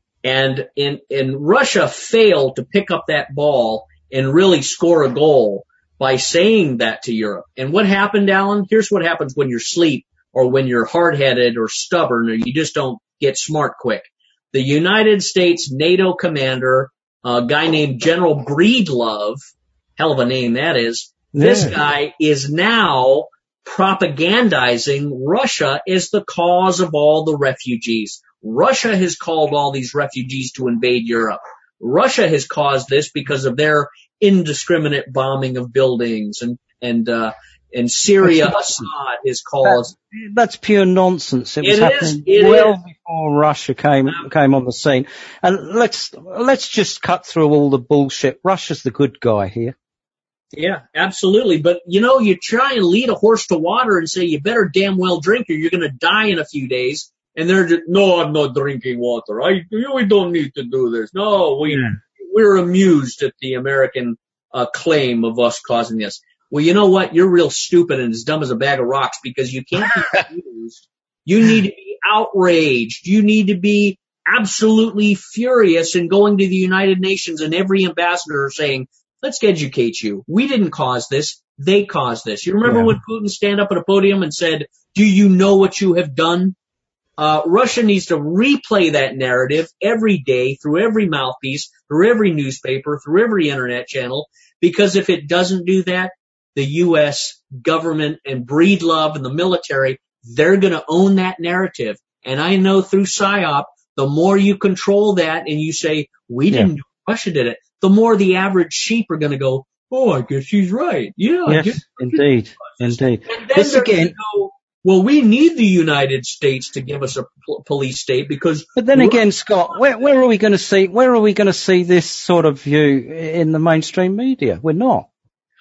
And in, in Russia failed to pick up that ball and really score a goal by saying that to Europe. And what happened, Alan? Here's what happens when you're asleep or when you're hard-headed or stubborn or you just don't get smart quick. The United States NATO commander, a guy named General Breedlove, hell of a name that is, yeah. This guy is now propagandizing Russia as the cause of all the refugees. Russia has called all these refugees to invade Europe. Russia has caused this because of their indiscriminate bombing of buildings, and and uh and Syria, Assad has caused. That's, that's pure nonsense. It was it happening is, well is. before Russia came came on the scene. And let's let's just cut through all the bullshit. Russia's the good guy here. Yeah, absolutely. But, you know, you try and lead a horse to water and say, you better damn well drink or you're going to die in a few days. And they're just, no, I'm not drinking water. I, we don't need to do this. No, we, yeah. we're amused at the American uh, claim of us causing this. Well, you know what? You're real stupid and as dumb as a bag of rocks, because you can't be amused. You need to be outraged. You need to be absolutely furious and going to the United Nations and every ambassador saying, let's educate you. We didn't cause this. They caused this. You remember yeah. when Putin stand up at a podium and said, do you know what you have done? Uh, Russia needs to replay that narrative every day through every mouthpiece, through every newspaper, through every internet channel, because if it doesn't do that, the U S government and Breedlove and the military, they're going to own that narrative. And I know through PSYOP, the more you control that and you say, we didn't yeah. do it, Russia did it, the more the average sheep are going to go, oh, I guess she's right. Yeah, yes, I guess indeed, indeed. And then this again. Go, well, we need the United States to give us a pl- police state because. But then again, Scott, where, where are we going to see? Where are we going to see this sort of view in the mainstream media? We're not.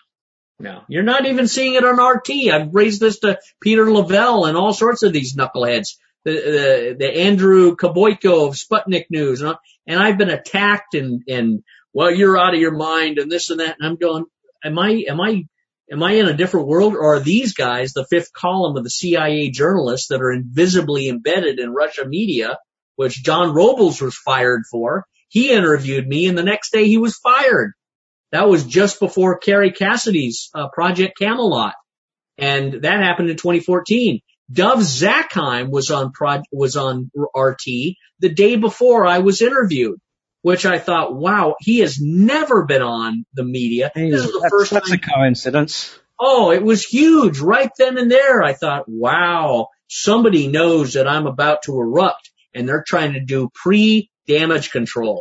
No, you're not even seeing it on R T. I've raised this to Peter Lavelle and all sorts of these knuckleheads. The the, the Andrew Kaboyko of Sputnik News, and, and I've been attacked and and. Well, you're out of your mind and this and that. And I'm going, am I, am I, am I in a different world? Or are these guys the fifth column of the C I A journalists that are invisibly embedded in Russia media, which John Robles was fired for? He interviewed me and the next day he was fired. That was just before Kerry Cassidy's uh, Project Camelot. And that happened in twenty fourteen. Dov Zakheim was on Pro- was on R T the day before I was interviewed. Which I thought, wow, he has never been on the media. Hey, this is the that's, first that's time. a coincidence. Oh, it was huge right then and there. I thought, wow, somebody knows that I'm about to erupt, and they're trying to do pre-damage control.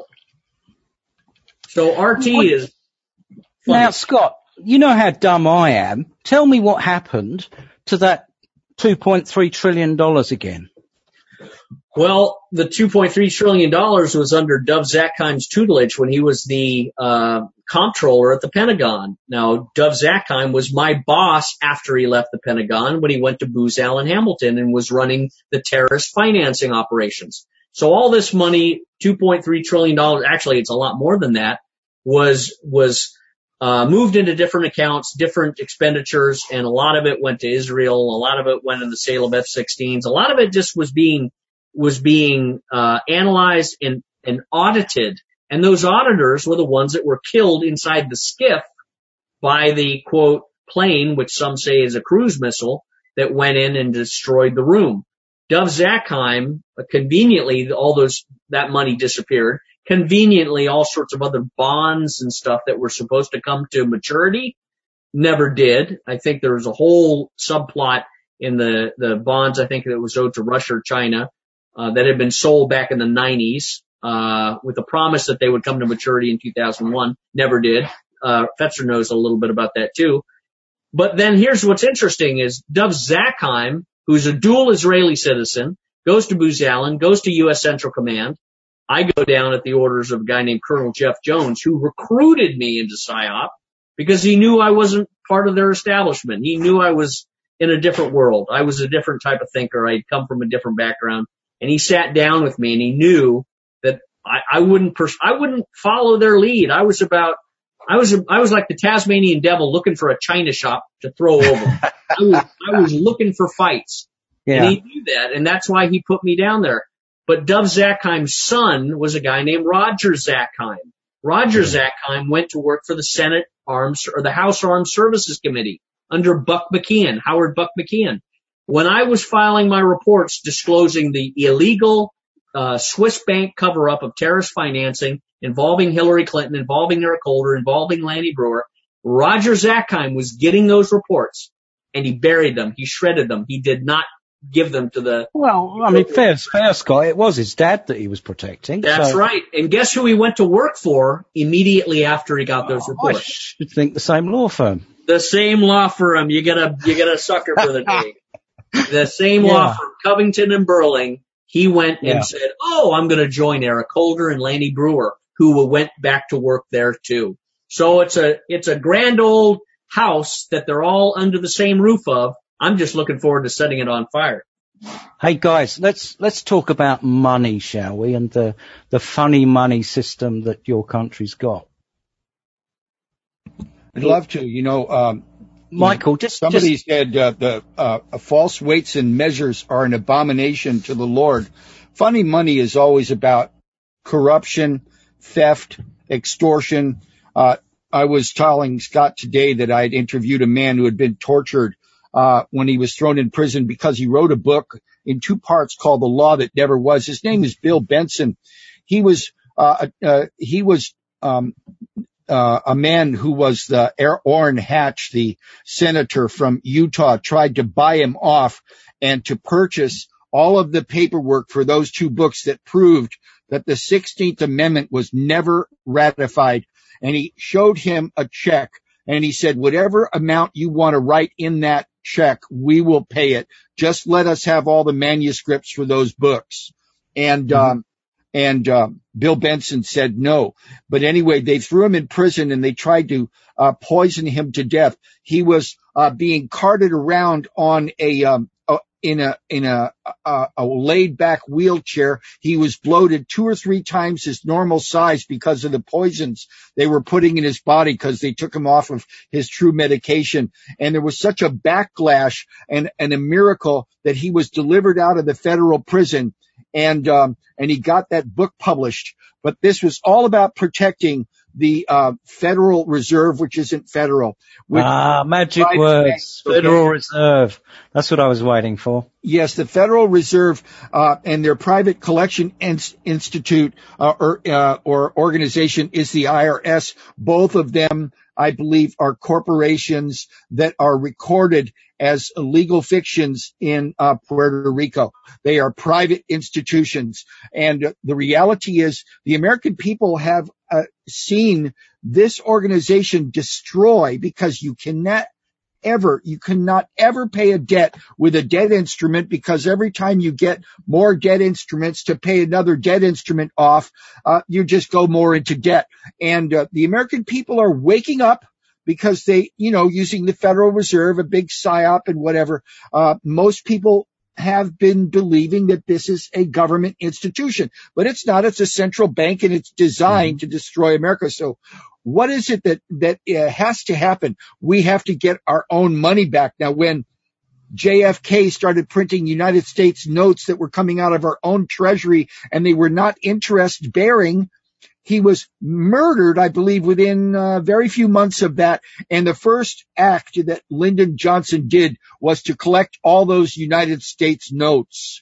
So R T what? is funny. Now, Scott, you know how dumb I am. Tell me what happened to that two point three trillion dollars again. Well, the two point three trillion dollars was under Dov Zakheim's tutelage when he was the uh comptroller at the Pentagon. Now, Dov Zakheim was my boss after he left the Pentagon when he went to Booz Allen Hamilton and was running the terrorist financing operations. So all this money, two point three trillion dollars, actually it's a lot more than that, was was uh moved into different accounts, different expenditures, and a lot of it went to Israel, a lot of it went in the sale of F sixteens, a lot of it just was being was being uh analyzed and, and audited. And those auditors were the ones that were killed inside the skiff by the, quote, plane, which some say is a cruise missile, that went in and destroyed the room. Dov Zakheim, uh, conveniently, all those, that money disappeared. Conveniently, all sorts of other bonds and stuff that were supposed to come to maturity never did. I think there was a whole subplot in the, the bonds, I think that was owed to Russia or China, Uh, that had been sold back in the nineties, uh, with the promise that they would come to maturity in two thousand one. Never did. Uh, Fetzer knows a little bit about that too. But then here's what's interesting is Dov Zakheim, who's a dual Israeli citizen, goes to Booz Allen, goes to U S Central Command. I go down at the orders of a guy named Colonel Jeff Jones, who recruited me into PSYOP because he knew I wasn't part of their establishment. He knew I was in a different world. I was a different type of thinker. I'd come from a different background. And he sat down with me and he knew that I, I wouldn't, pers- I wouldn't follow their lead. I was about, I was, I was like the Tasmanian devil looking for a china shop to throw over. I was, I was looking for fights. Yeah. And he knew that. And that's why he put me down there. But Dov Zakheim's son was a guy named Roger Zakheim. Roger Zakheim went to work for the Senate Arms, or the House Armed Services Committee under Buck McKeon, Howard Buck McKeon. When I was filing my reports disclosing the illegal uh, Swiss bank cover-up of terrorist financing involving Hillary Clinton, involving Eric Holder, involving Lanny Breuer, Roger Zakheim was getting those reports, and he buried them. He shredded them. He did not give them to the... Well, I mean, fair, fair, Scott. It was his dad that he was protecting. That's so. right. And guess who he went to work for immediately after he got those oh, reports? I should think the same law firm. The same law firm. You get a, you get a sucker for the name. The same yeah. law firm, Covington and Burling. He went and yeah. said, oh, I'm going to join Eric Holder and Lanny Breuer, who went back to work there too. So it's a, it's a grand old house that they're all under the same roof of. I'm just looking forward to setting it on fire. Hey guys, let's, let's talk about money, shall we? And the, the funny money system that your country's got. I'd love to, you know, um, Michael, just somebody just... said uh, the uh, false weights and measures are an abomination to the Lord. Funny money is always about corruption, theft, extortion. Uh, I was telling Scott today that I had interviewed a man who had been tortured uh, when he was thrown in prison because he wrote a book in two parts called The Law That Never Was. His name is Bill Benson. He was uh, uh, he was um, Uh, a man who was the Orrin Hatch, the senator from Utah, tried to buy him off and to purchase all of the paperwork for those two books that proved that the sixteenth Amendment was never ratified. And he showed him a check and he said, whatever amount you want to write in that check, we will pay it. Just let us have all the manuscripts for those books. And, mm-hmm. um, And uh, Bill Benson said no. But anyway, they threw him in prison and they tried to uh, poison him to death. He was uh, being carted around on a um, uh, in a in a, a, a laid back wheelchair. He was bloated two or three times his normal size because of the poisons they were putting in his body because they took him off of his true medication. And there was such a backlash and, and a miracle that he was delivered out of the federal prison. And, um, and he got that book published, but this was all about protecting the, uh, Federal Reserve, which isn't federal. Ah, magic words. Banks, okay? Federal Reserve. That's what I was waiting for. Yes, the Federal Reserve, uh, and their private collection ins- institute, uh, or, uh, or organization is the I R S. Both of them, I believe, are corporations that are recorded as legal fictions in uh, Puerto Rico. They are private institutions. And uh, the reality is the American people have uh, seen this organization destroy because you cannot ever, you cannot ever pay a debt with a debt instrument because every time you get more debt instruments to pay another debt instrument off, uh, you just go more into debt. And uh, the American people are waking up because they, you know, using the Federal Reserve, a big psyop and whatever, uh, most people have been believing that this is a government institution, but it's not. It's a central bank and it's designed mm-hmm. to destroy America. So what is it that, that uh, has to happen? We have to get our own money back. Now, when J F K started printing United States notes that were coming out of our own treasury and they were not interest bearing, he was murdered, I believe, within uh, very few months of that. And the first act that Lyndon Johnson did was to collect all those United States notes.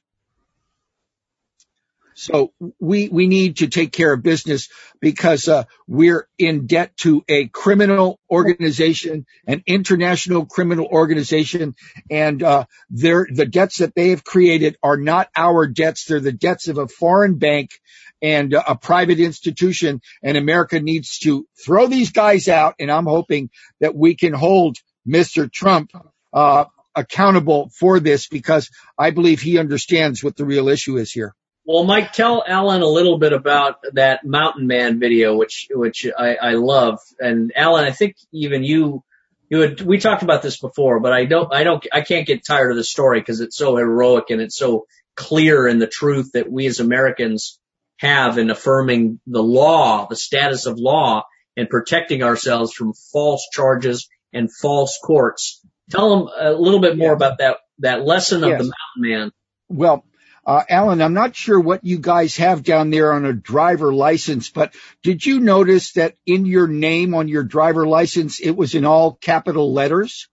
So we, we need to take care of business because, uh, we're in debt to a criminal organization, an international criminal organization. And, uh, they're, the debts that they have created are not our debts. They're the debts of a foreign bank and uh, a private institution. And America needs to throw these guys out. And I'm hoping that we can hold Mister Trump, uh, accountable for this because I believe he understands what the real issue is here. Well, Mike, tell Alan a little bit about that Mountain Man video, which which I, I love. And Alan, I think even you You would, we talked about this before, but I don't, I don't, I can't get tired of the story because it's so heroic and it's so clear in the truth that we as Americans have in affirming the law, the status of law, and protecting ourselves from false charges and false courts. Tell them a little bit more yeah. about that, that lesson of yes. the mountain man. Well, uh, Alan, I'm not sure what you guys have down there on a driver license, but did you notice that in your name on your driver license, it was in all capital letters?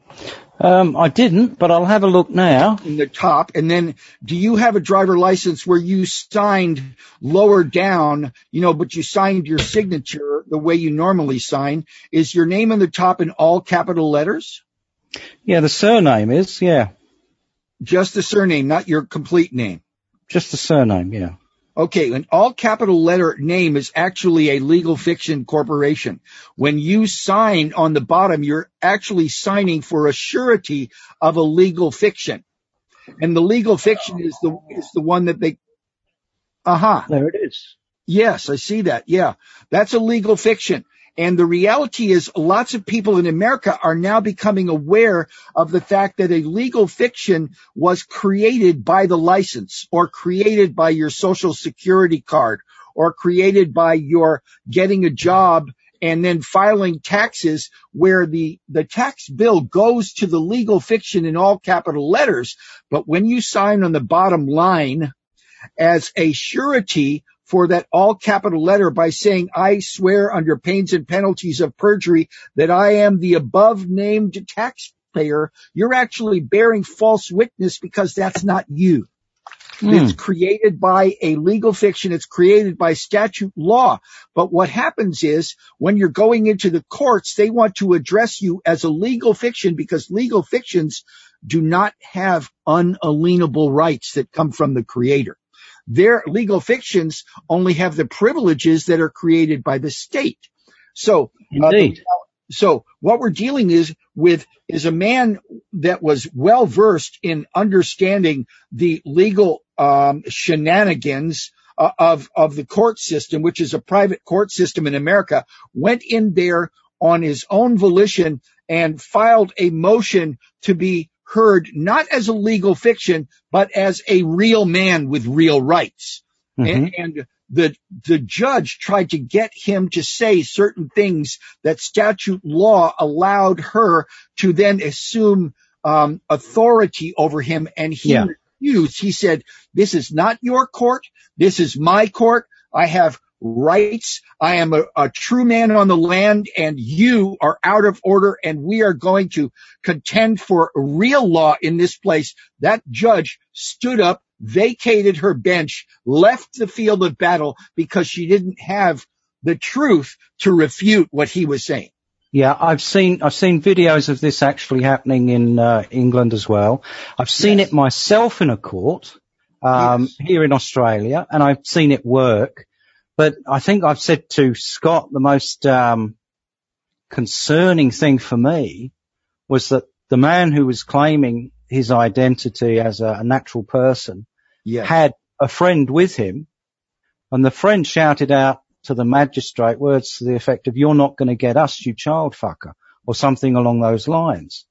Um, I didn't, but I'll have a look now. In the top. And then do you have a driver license where you signed lower down, you know, but you signed your signature the way you normally sign? Is your name on the top in all capital letters? Yeah, the surname is, yeah. Just the surname, not your complete name? Just the surname, yeah. Okay, an all capital letter name is actually a legal fiction corporation. When you sign on the bottom, you're actually signing for a surety of a legal fiction. And the legal fiction is the is the one that they Aha. Uh-huh. There it is. Yes, I see that. Yeah. That's a legal fiction. And the reality is lots of people in America are now becoming aware of the fact that a legal fiction was created by the license or created by your social security card or created by your getting a job and then filing taxes where the, the tax bill goes to the legal fiction in all capital letters. But when you sign on the bottom line as a surety for that all capital letter by saying, I swear under pains and penalties of perjury that I am the above named taxpayer, you're actually bearing false witness because that's not you. Mm. It's created by a legal fiction. It's created by statute law. But what happens is when you're going into the courts, they want to address you as a legal fiction because legal fictions do not have unalienable rights that come from the creator. Their legal fictions only have the privileges that are created by the state. So, Indeed. Uh, so what we're dealing is with is a man that was well versed in understanding the legal um, shenanigans uh, of of the court system, which is a private court system in America, went in there on his own volition and filed a motion to be heard not as a legal fiction, but as a real man with real rights. Mm-hmm. And, and the, the judge tried to get him to say certain things that statute law allowed her to then assume, um, authority over him. And he yeah. refused. He said, this is not your court. This is my court. I have rights. I am a, a true man on the land and you are out of order and we are going to contend for real law in this place. That judge stood up, vacated her bench, left the field of battle because she didn't have the truth to refute what he was saying. Yeah, I've seen, I've seen videos of this actually happening in uh, England as well. I've seen yes. it myself in a court, um, yes. here in Australia, and I've seen it work. But I think I've said to Scott the most um, concerning thing for me was that the man who was claiming his identity as a, a natural person yes. had a friend with him, and the friend shouted out to the magistrate words to the effect of, you're not going to get us, you child fucker, or something along those lines.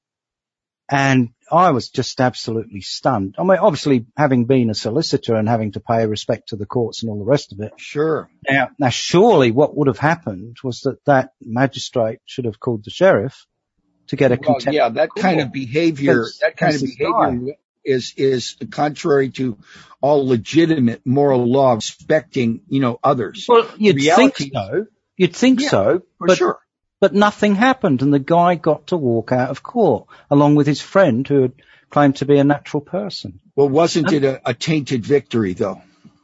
And I was just absolutely stunned. I mean, obviously, having been a solicitor and having to pay respect to the courts and all the rest of it. Sure. Now, now, surely what would have happened was that that magistrate should have called the sheriff to get a well, contempt. Yeah, that kind of behavior, that's, that kind of behavior is is contrary to all legitimate moral law, respecting, you know, others. Well, you'd Reality, think so. You'd think yeah, so. For but, sure. But nothing happened, and the guy got to walk out of court along with his friend who had claimed to be a natural person. Well, wasn't it a, a tainted victory, though?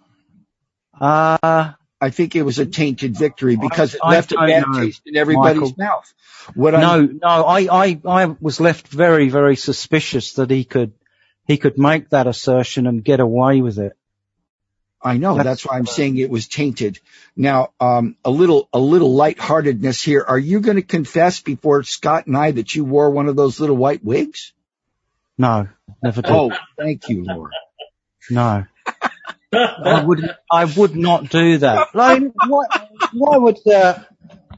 Uh, I think it was a tainted victory because I, it left a bad know, taste in everybody's Michael. mouth. What no, I'm, no, I, I, I was left very, very suspicious that he could, he could make that assertion and get away with it. I know. That's, that's why I'm saying it was tainted. Now, um, a little, a little lightheartedness here. Are you going to confess before Scott and I that you wore one of those little white wigs? No, never did. Oh, thank you, Lord. No. I would, I would not do that. Like, why, why would, uh,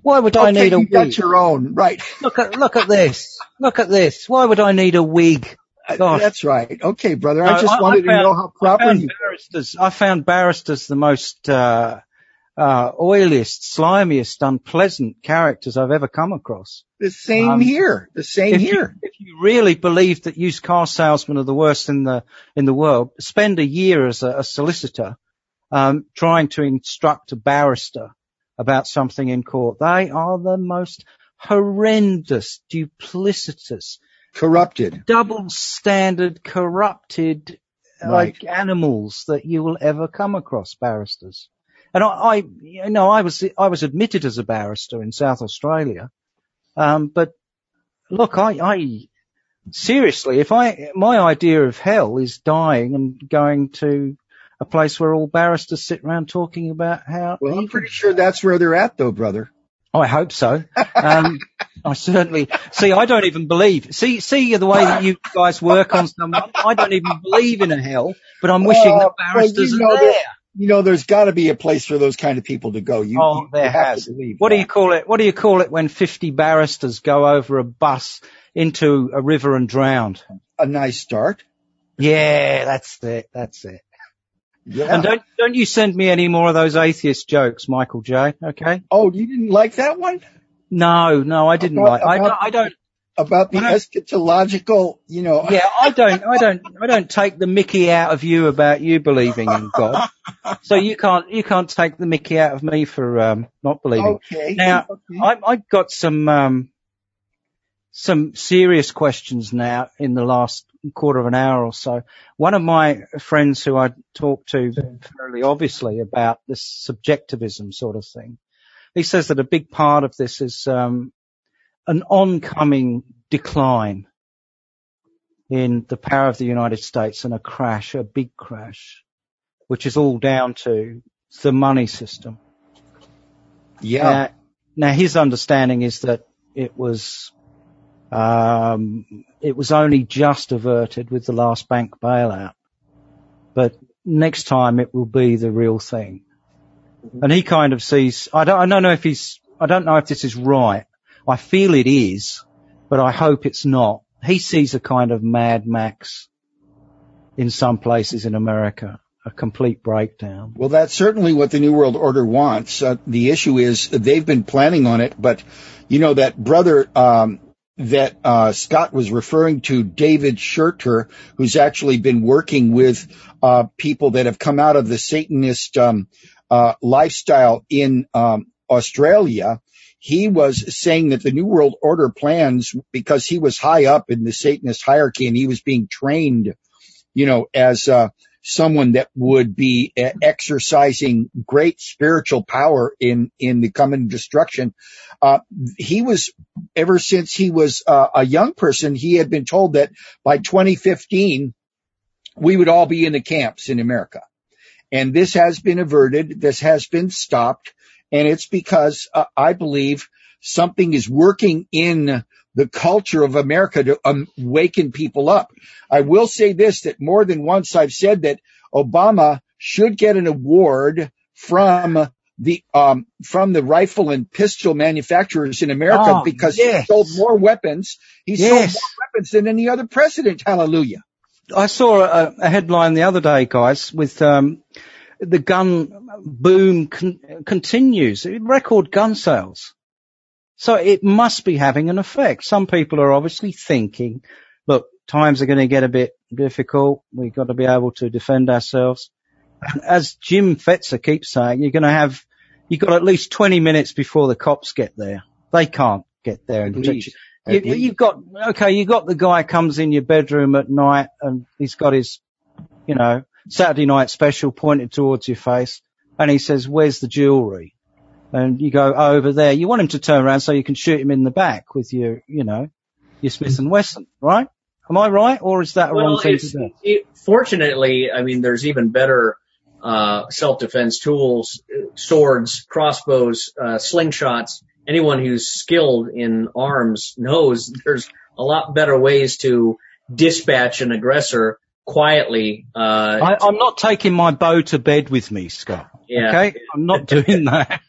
Why would I okay, need a you wig? got your own, right? Look at look at this. Look at this. Why would I need a wig? Gosh. That's right. Okay, brother. No, I just I, wanted I found, to know how proper I found you barristers. I found barristers the most uh, uh, oiliest, slimiest, unpleasant characters I've ever come across. The same um, here. The same if here. You, if you really believe that used car salesmen are the worst in the in the world, spend a year as a, a solicitor um, trying to instruct a barrister about something in court. They are the most horrendous, duplicitous, corrupted, double standard, corrupted right. like animals that you will ever come across, barristers. And I, I, you know, I was I was admitted as a barrister in South Australia, um, but look, I, I seriously, if I my idea of hell is dying and going to a place where all barristers sit around talking about how. Well, I'm pretty sure that's where they're at, though, brother. Oh, I hope so. Um, I certainly see. I don't even believe. See, see the way that you guys work on someone. I don't even believe in a hell, but I'm wishing uh, that barristers well, you know, are there. there. You know, there's got to be a place for those kind of people to go. You, oh, you, there you have has. To believe what that. do you call it? What do you call it when fifty barristers go over a bus into a river and drowned? A nice start. Yeah, that's it. That's it. Yeah. And don't don't you send me any more of those atheist jokes, Michael J. Okay? Oh, you didn't like that one? No, no, I didn't about, like. About, I, I don't about the eschatological, you know. Yeah, I don't, I don't, I don't take the Mickey out of you about you believing in God. So you can't, you can't take the Mickey out of me for um not believing. Okay. Now, okay. I, I've got some um some serious questions now in the last quarter of an hour or so. One of my friends who I talked to fairly obviously about this subjectivism sort of thing, he says that a big part of this is um an oncoming decline in the power of the United States and a crash, a big crash, which is all down to the money system. Yeah. Uh, now his understanding is that it was Um, it was only just averted with the last bank bailout, but next time it will be the real thing. And he kind of sees, I don't, I don't know if he's, I don't know if this is right. I feel it is, but I hope it's not. He sees a kind of Mad Max in some places in America, a complete breakdown. Well, that's certainly what the New World Order wants. Uh, the issue is they've been planning on it, but you know, that brother, um, that uh Scott was referring to, David Scherter, who's actually been working with uh people that have come out of the Satanist um uh lifestyle in um Australia. He was saying that the New World Order plans, because he was high up in the Satanist hierarchy and he was being trained, you know, as uh someone that would be uh, exercising great spiritual power in, in the coming destruction. Uh, he was, ever since he was uh, a young person, he had been told that by twenty fifteen, we would all be in the camps in America. And this has been averted. This has been stopped. And it's because uh, I believe something is working in the culture of America to um, awaken people up. I will say this, that more than once I've said that Obama should get an award from the um from the rifle and pistol manufacturers in America oh, because yes. he sold more weapons. He yes. sold more weapons than any other president. Hallelujah. I saw a, a headline the other day, guys, with um the gun boom con- continues, record gun sales. So it must be having an effect. Some people are obviously thinking, look, times are going to get a bit difficult. We've got to be able to defend ourselves. And as Jim Fetzer keeps saying, you're going to have, you've got at least twenty minutes before the cops get there. They can't get there and protect you. You, you've got, okay, you've got the guy comes in your bedroom at night and he's got his, you know, Saturday night special pointed towards your face and he says, where's the jewelry? And you go oh, over there. You want him to turn around so you can shoot him in the back with your, you know, your Smith and Wesson, right? Am I right? Or is that a well, wrong thing to do? It, fortunately, I mean, there's even better uh self-defense tools, swords, crossbows, uh slingshots. Anyone who's skilled in arms knows there's a lot better ways to dispatch an aggressor quietly. Uh, I, I'm not taking my bow to bed with me, Scott. Yeah. Okay? I'm not doing that.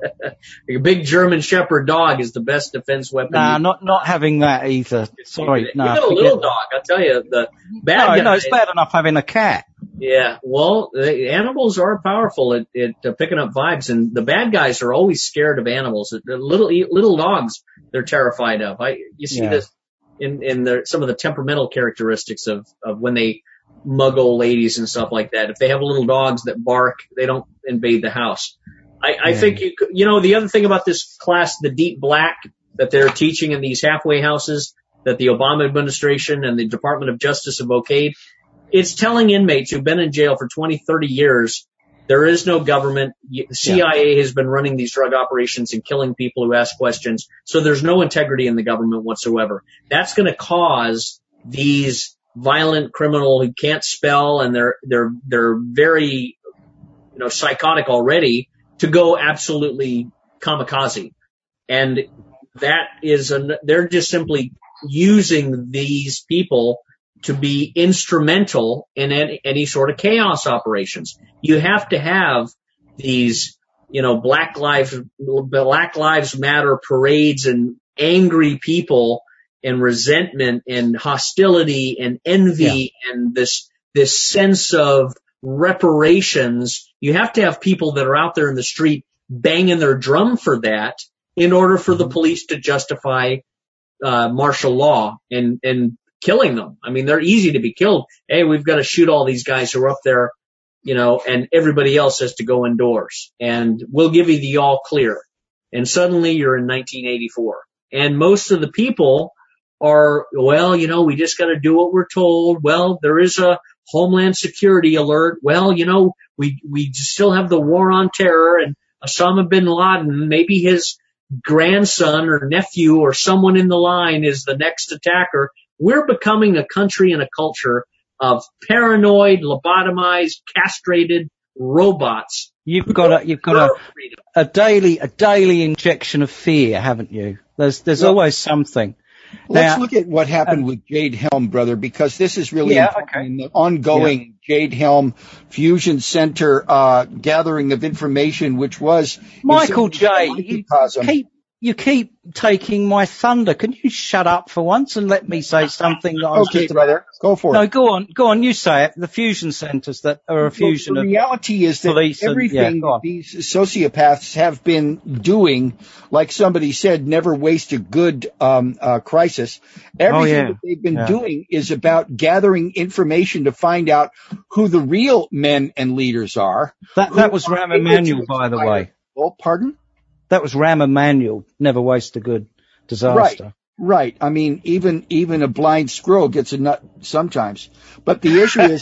A big German Shepherd dog is the best defense weapon. Nah, not not having that either. Sorry, no. Nah, you got a little dog, I'll tell you. The bad no, guy, no, it's bad enough having a cat. Yeah, well, the animals are powerful at, at uh, picking up vibes, and the bad guys are always scared of animals. The little little dogs, they're terrified of. I you see yeah. this in in the, some of the temperamental characteristics of of when they mug old ladies and stuff like that. If they have little dogs that bark, they don't invade the house. I, I yeah. think you you know the other thing about this class, the deep black that they're teaching in these halfway houses that the Obama administration and the Department of Justice have okayed. It's telling inmates who've been in jail for twenty, thirty years, there is no government. The C I A yeah. has been running these drug operations and killing people who ask questions. So there's no integrity in the government whatsoever. That's going to cause these violent criminals who can't spell and they're, they're, they're very, you know, psychotic already to go absolutely kamikaze. And that is, an, they're just simply using these people to be instrumental in any, any sort of chaos operations. You have to have these, you know, Black Lives, Black Lives Matter parades and angry people and resentment and hostility and envy yeah. and this, this sense of reparations. You have to have people that are out there in the street banging their drum for that in order for the police to justify, uh, martial law and, and, killing them. I mean, they're easy to be killed. Hey, we've got to shoot all these guys who are up there, you know, and everybody else has to go indoors. And we'll give you the all clear. And suddenly you're in nineteen eighty-four. And most of the people are, well, you know, we just got to do what we're told. Well, there is a Homeland Security alert. Well, you know, we, we still have the war on terror and Osama bin Laden, maybe his grandson or nephew or someone in the line is the next attacker. We're becoming a country and a culture of paranoid, lobotomized, castrated robots. You've got a, you've got a, a daily, a daily injection of fear, haven't you? There's, there's well, always something. Let's now, look at what happened uh, with Jade Helm, brother, because this is really yeah, important okay. in the ongoing yeah. Jade Helm Fusion Center, uh, gathering of information, which was Michael J. You keep, You keep taking my thunder. Can you shut up for once and let me say something that I was okay, just brother. About? Go for no, it. No, go on. Go on. You say it. The fusion centers that are a fusion well, the of reality is that everything and, yeah, these sociopaths have been doing, like somebody said, never waste a good um, uh, crisis. Everything oh, yeah. that they've been yeah. doing is about gathering information to find out who the real men and leaders are. That, that was Rahm Emanuel, by the way. Oh, pardon? That was Rahm Emanuel. Never waste a good disaster. Right, right. I mean, even even a blind squirrel gets a nut sometimes. But the issue is,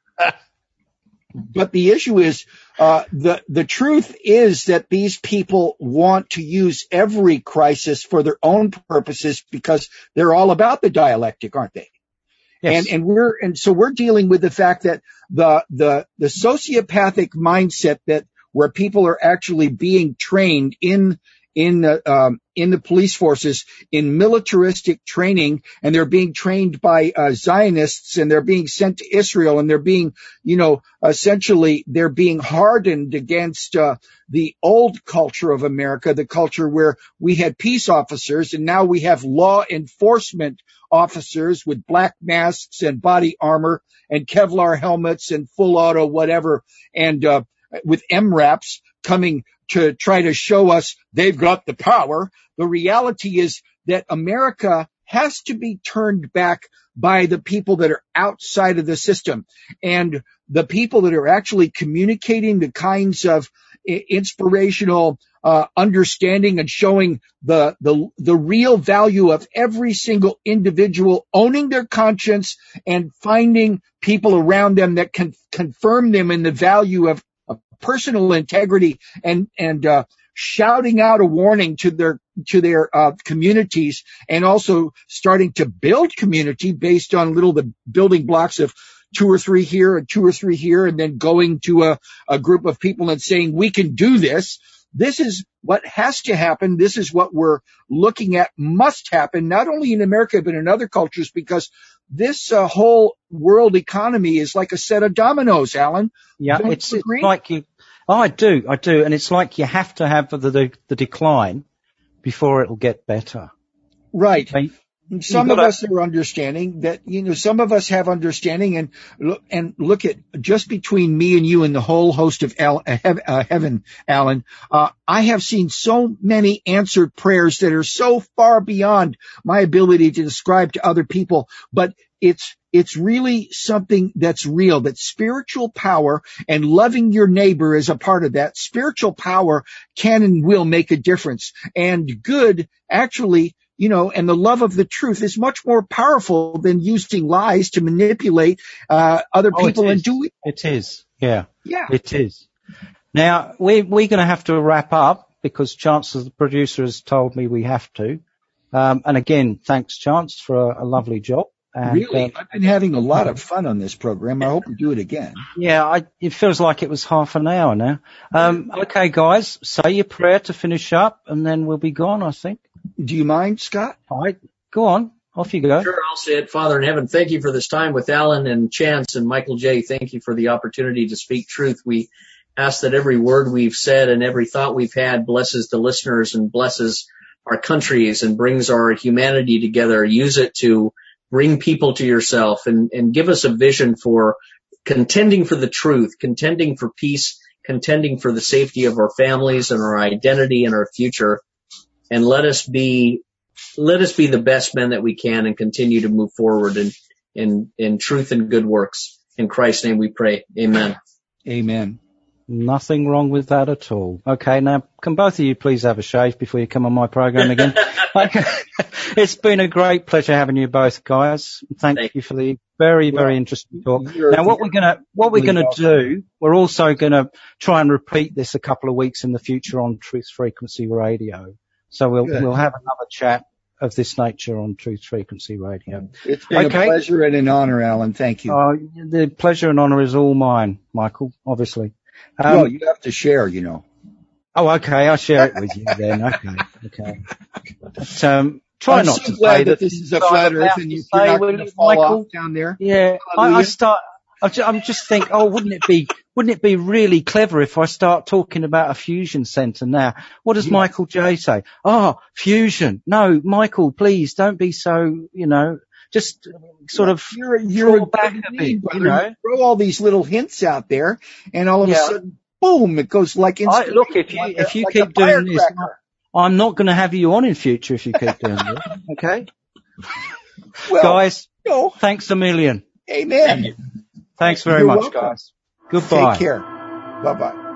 but the issue is, uh, the the truth is that these people want to use every crisis for their own purposes because they're all about the dialectic, aren't they? Yes. And and we're and so we're dealing with the fact that the the the sociopathic mindset that where people are actually being trained in in the um, in the police forces in militaristic training, and they're being trained by uh, Zionists, and they're being sent to Israel, and they're being, you know, essentially they're being hardened against uh, the old culture of America, the culture where we had peace officers, and now we have law enforcement officers with black masks and body armor and Kevlar helmets and full auto whatever, and uh, with M RAPs coming to try to show us they've got the power. The reality is that America has to be turned back by the people that are outside of the system, and the people that are actually communicating the kinds of inspirational uh, understanding and showing the, the the real value of every single individual owning their conscience and finding people around them that can confirm them in the value of personal integrity, and and uh, shouting out a warning to their to their uh, communities, and also starting to build community based on little the building blocks of two or three here and two or three here, and then going to a, a group of people and saying we can do this. This is what has to happen. This is what we're looking at must happen, not only in America but in other cultures, because this uh, whole world economy is like a set of dominoes, Alan. Yeah, Don't it's, it's like you, Oh, I do, I do. And it's like you have to have the, the, the decline before it'll get better. Right. I mean, some of us are understanding that, you know, some of us have understanding, and look, and look at just between me and you and the whole host of Al, uh, heaven, Alan, uh, I have seen so many answered prayers that are so far beyond my ability to describe to other people, but it's, it's really something that's real, that spiritual power and loving your neighbor is a part of that. Spiritual power can and will make a difference, and good actually, you know, and the love of the truth is much more powerful than using lies to manipulate uh other oh, people and do it. It is. Yeah. Yeah. It is. Now, we, we're going to have to wrap up because Chance, the producer, has told me we have to. Um, and again, thanks, Chance, for a, a lovely job. And, really? Uh, I've been having a lot of fun on this program. I hope we do it again. Yeah, I, it feels like it was half an hour now. Um, okay, guys, say your prayer to finish up and then we'll be gone, I think. Do you mind, Scott? All right, go on. Off you go. Sure, I'll say it. Father in heaven, thank you for this time with Alan and Chance and Michael J. Thank you for the opportunity to speak truth. We ask that every word we've said and every thought we've had blesses the listeners and blesses our countries and brings our humanity together. Use it to bring people to yourself and, and give us a vision for contending for the truth, contending for peace, contending for the safety of our families and our identity and our future. And let us be, let us be the best men that we can and continue to move forward in, in, in truth and good works. In Christ's name we pray. Amen. Amen. Nothing wrong with that at all. Okay, now, can both of you please have a shave before you come on my program again? Okay. It's been a great pleasure having you both, guys. Thank, Thank you for the very, very well, interesting talk. Now, what we're gonna, what we're gonna do, we're also gonna try and repeat this a couple of weeks in the future on Truth Frequency Radio. So we'll, Good. we'll have another chat of this nature on Truth Frequency Radio. It's been okay. a pleasure and an honor, Alan. Thank you. Uh, the pleasure and honor is all mine, Michael, obviously. Um, well, you have to share, you know. Oh, okay. I'll share it with you then. Okay. Okay. But, um, try I'm not so to glad say that this is a flat earth and you, you're not going to fall Michael, off down there. Yeah. I, I start, I just, I'm just think, oh, wouldn't it be, wouldn't it be really clever if I start talking about a fusion center now? What does yes. Michael J say? Oh, fusion. No, Michael, please don't be so, you know, just sort of you're, you're back a bit, you know. Throw all these little hints out there, and all of yeah. a sudden, boom! It goes like I, look, if you if you like keep doing this, I'm not going to have you on in future if you keep doing this. Okay, well, guys. No. Thanks a million. Amen. Thanks very You're much, welcome. guys. Goodbye. Take care. Bye bye.